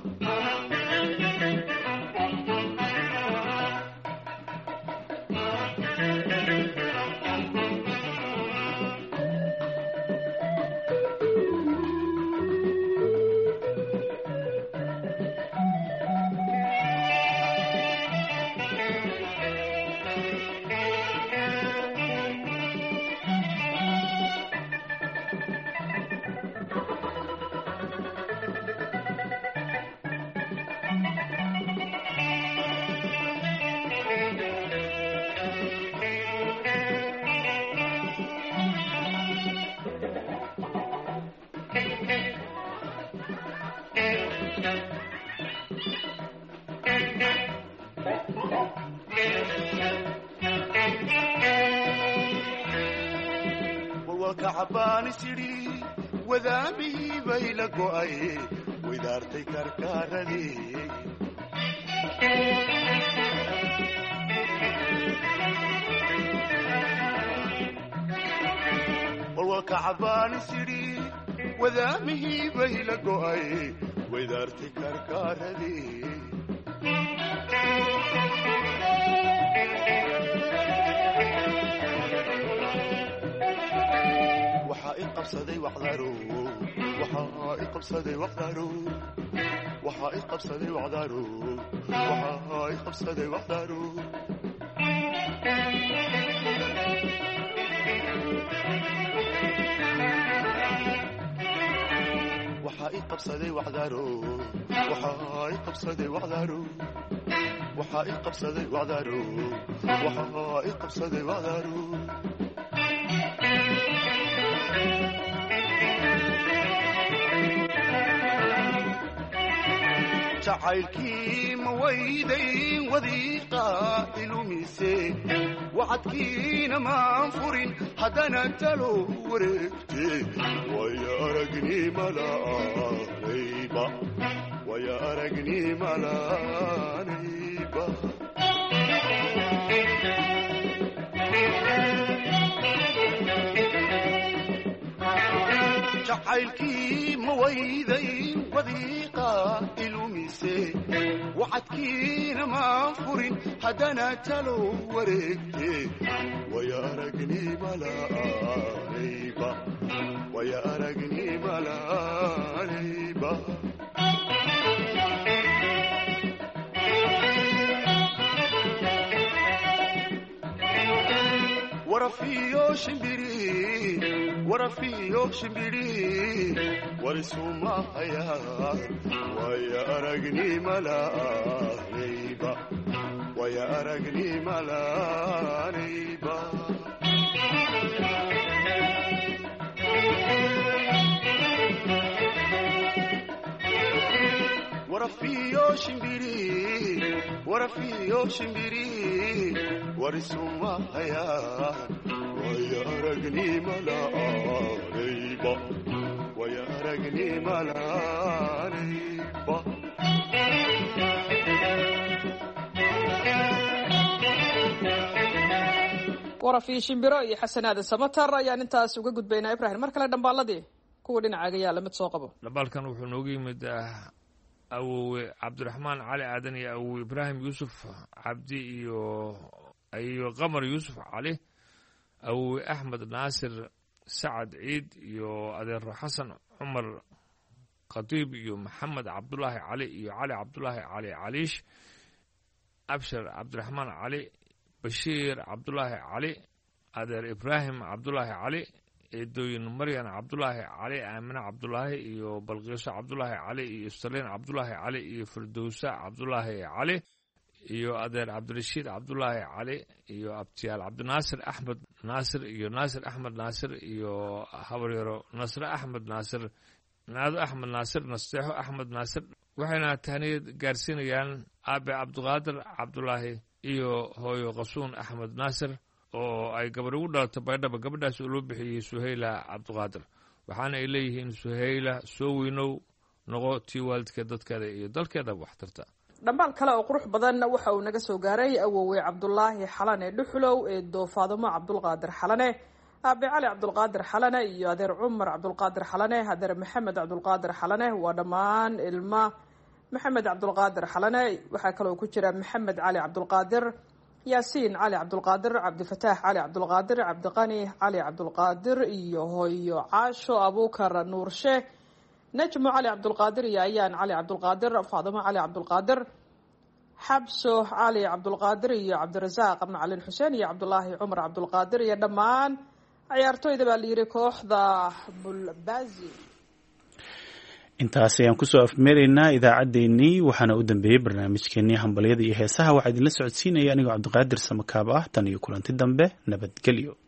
wadaamihii bay la go'ay waydaartay karkaaradii walwalka cabaanis yidhi wadaamihii bay la go'ay waydaartay karkaaradii qabsaday waqdaru waxa qabsaday waqdaru waxa qabsaday waqdaru waxa qabsaday waqdaru waxa qabsaday waqdaru waxa qabsaday waqdaru waxa qabsaday waqdaru waxa qabsaday waqdaru jacaylkii ma waydayn wadiiqa ilumise wacadkiina maan furin haddana talo wareegte waya aragnimalaanayba waya aragnimalaanayba jacaylkii ma waydayn wadiiqa ilumise wacadkiina maan furin haddana talo wareegte waya aragnimalaanayba waya aragnimalaanayba warafiyo shimbiri warisumahayaan waya aragnimalaanayba waya aragnimalaanayba warafiyo shimbiri warisumahayaan waya aragnimalaanayba waya aragnimalaanayba warafiyo shimbiro iyo xasanaada samatar ayaan intaas uga gudbaynaa ibrahim mar kale dhambaaladii kuwa dhinacaaga yaalla mid soo qabo dhambaalkan wuxuu nooga yimid awowe cabdiraxmaan cali aadan iyo awowe ibraahim yuusuf cabdi iyo qamar yuusuf cali awowe axmed naasir sacad ciid iyo adeero xasan cumar khatiib iyo maxamed cabdulaahi cali iyo cali cabdulaahi cali caliish abshir cabdiraxmaan cali bashiir cabdulaahi cali adeer ibraahim cabdulaahi cali eedooyin maryan cabdulaahi cali aamine cabdulaahi iyo balqiiso cabdulaahi cali iyo saliin cabdulaahi cali iyo firdowsa cabdulaahi cali iyo adeer cabdirashiid cabdulaahi cali iyo abtiyaal cabdinaasir axmed naasir iyo naasir axmed naasir iyo habaryaro nasre axmed naasir naado axmed naasir nasteexo axmed naasir waxayna tahniyad gaarsiinayaan aabe cabdiqaadir cabdulaahi iyo hooyo qasuun axmed naasir oo ay gabar ugu dhalato baydhaba gabadhaas oo loo bixiyey suhayla cabdiqaadir waxaana ay leeyihiin suhayla soo weynow noqo tii waalidka dadkeeda iyo dalkeeda wax tarta dhambaal kale oo qurux badan waxa uu naga soo gaaray awowey cabdulaahi xalane dhuxulow eedo faadumo cabdulqaadir xalane aabe cali cabdulqaadir xalane iyo adeer cumar cabdulqaadir xalane adeer maxamed cabdulqaadir xalane waa dhammaan ilma maxamed cabdulqaadir xalane waxaa kaloo ku jira maxamed cali cabdulqaadir yaasiin cali cabdulqaadir cabdifataax cali cabdulqaadir cabdiqani cali cabdulqaadir iyo hooyo caasho abuukar nuurshe najmo cali cabdulqaadir iyo ayaan cali cabdulqaadir faadimo cali cabdulqaadir xabso cali cabdulqaadir iyo cabdirasaaq macalin xuseen iyo cabdulaahi cumar cabdulqaadir iyo dhammaan ciyaartooyda baa layidhi kooxda bulbazi. intaas ayaan kusoo afmeeraynaa idaacaddeenii waxaana u dambeeyey barnaamijkeenii hambalyada iyo heesaha waxaa idinla socodsiinaya anigoo cabdiqaadir samakaab ah tan iyo kulanti dambe nabadgelyo.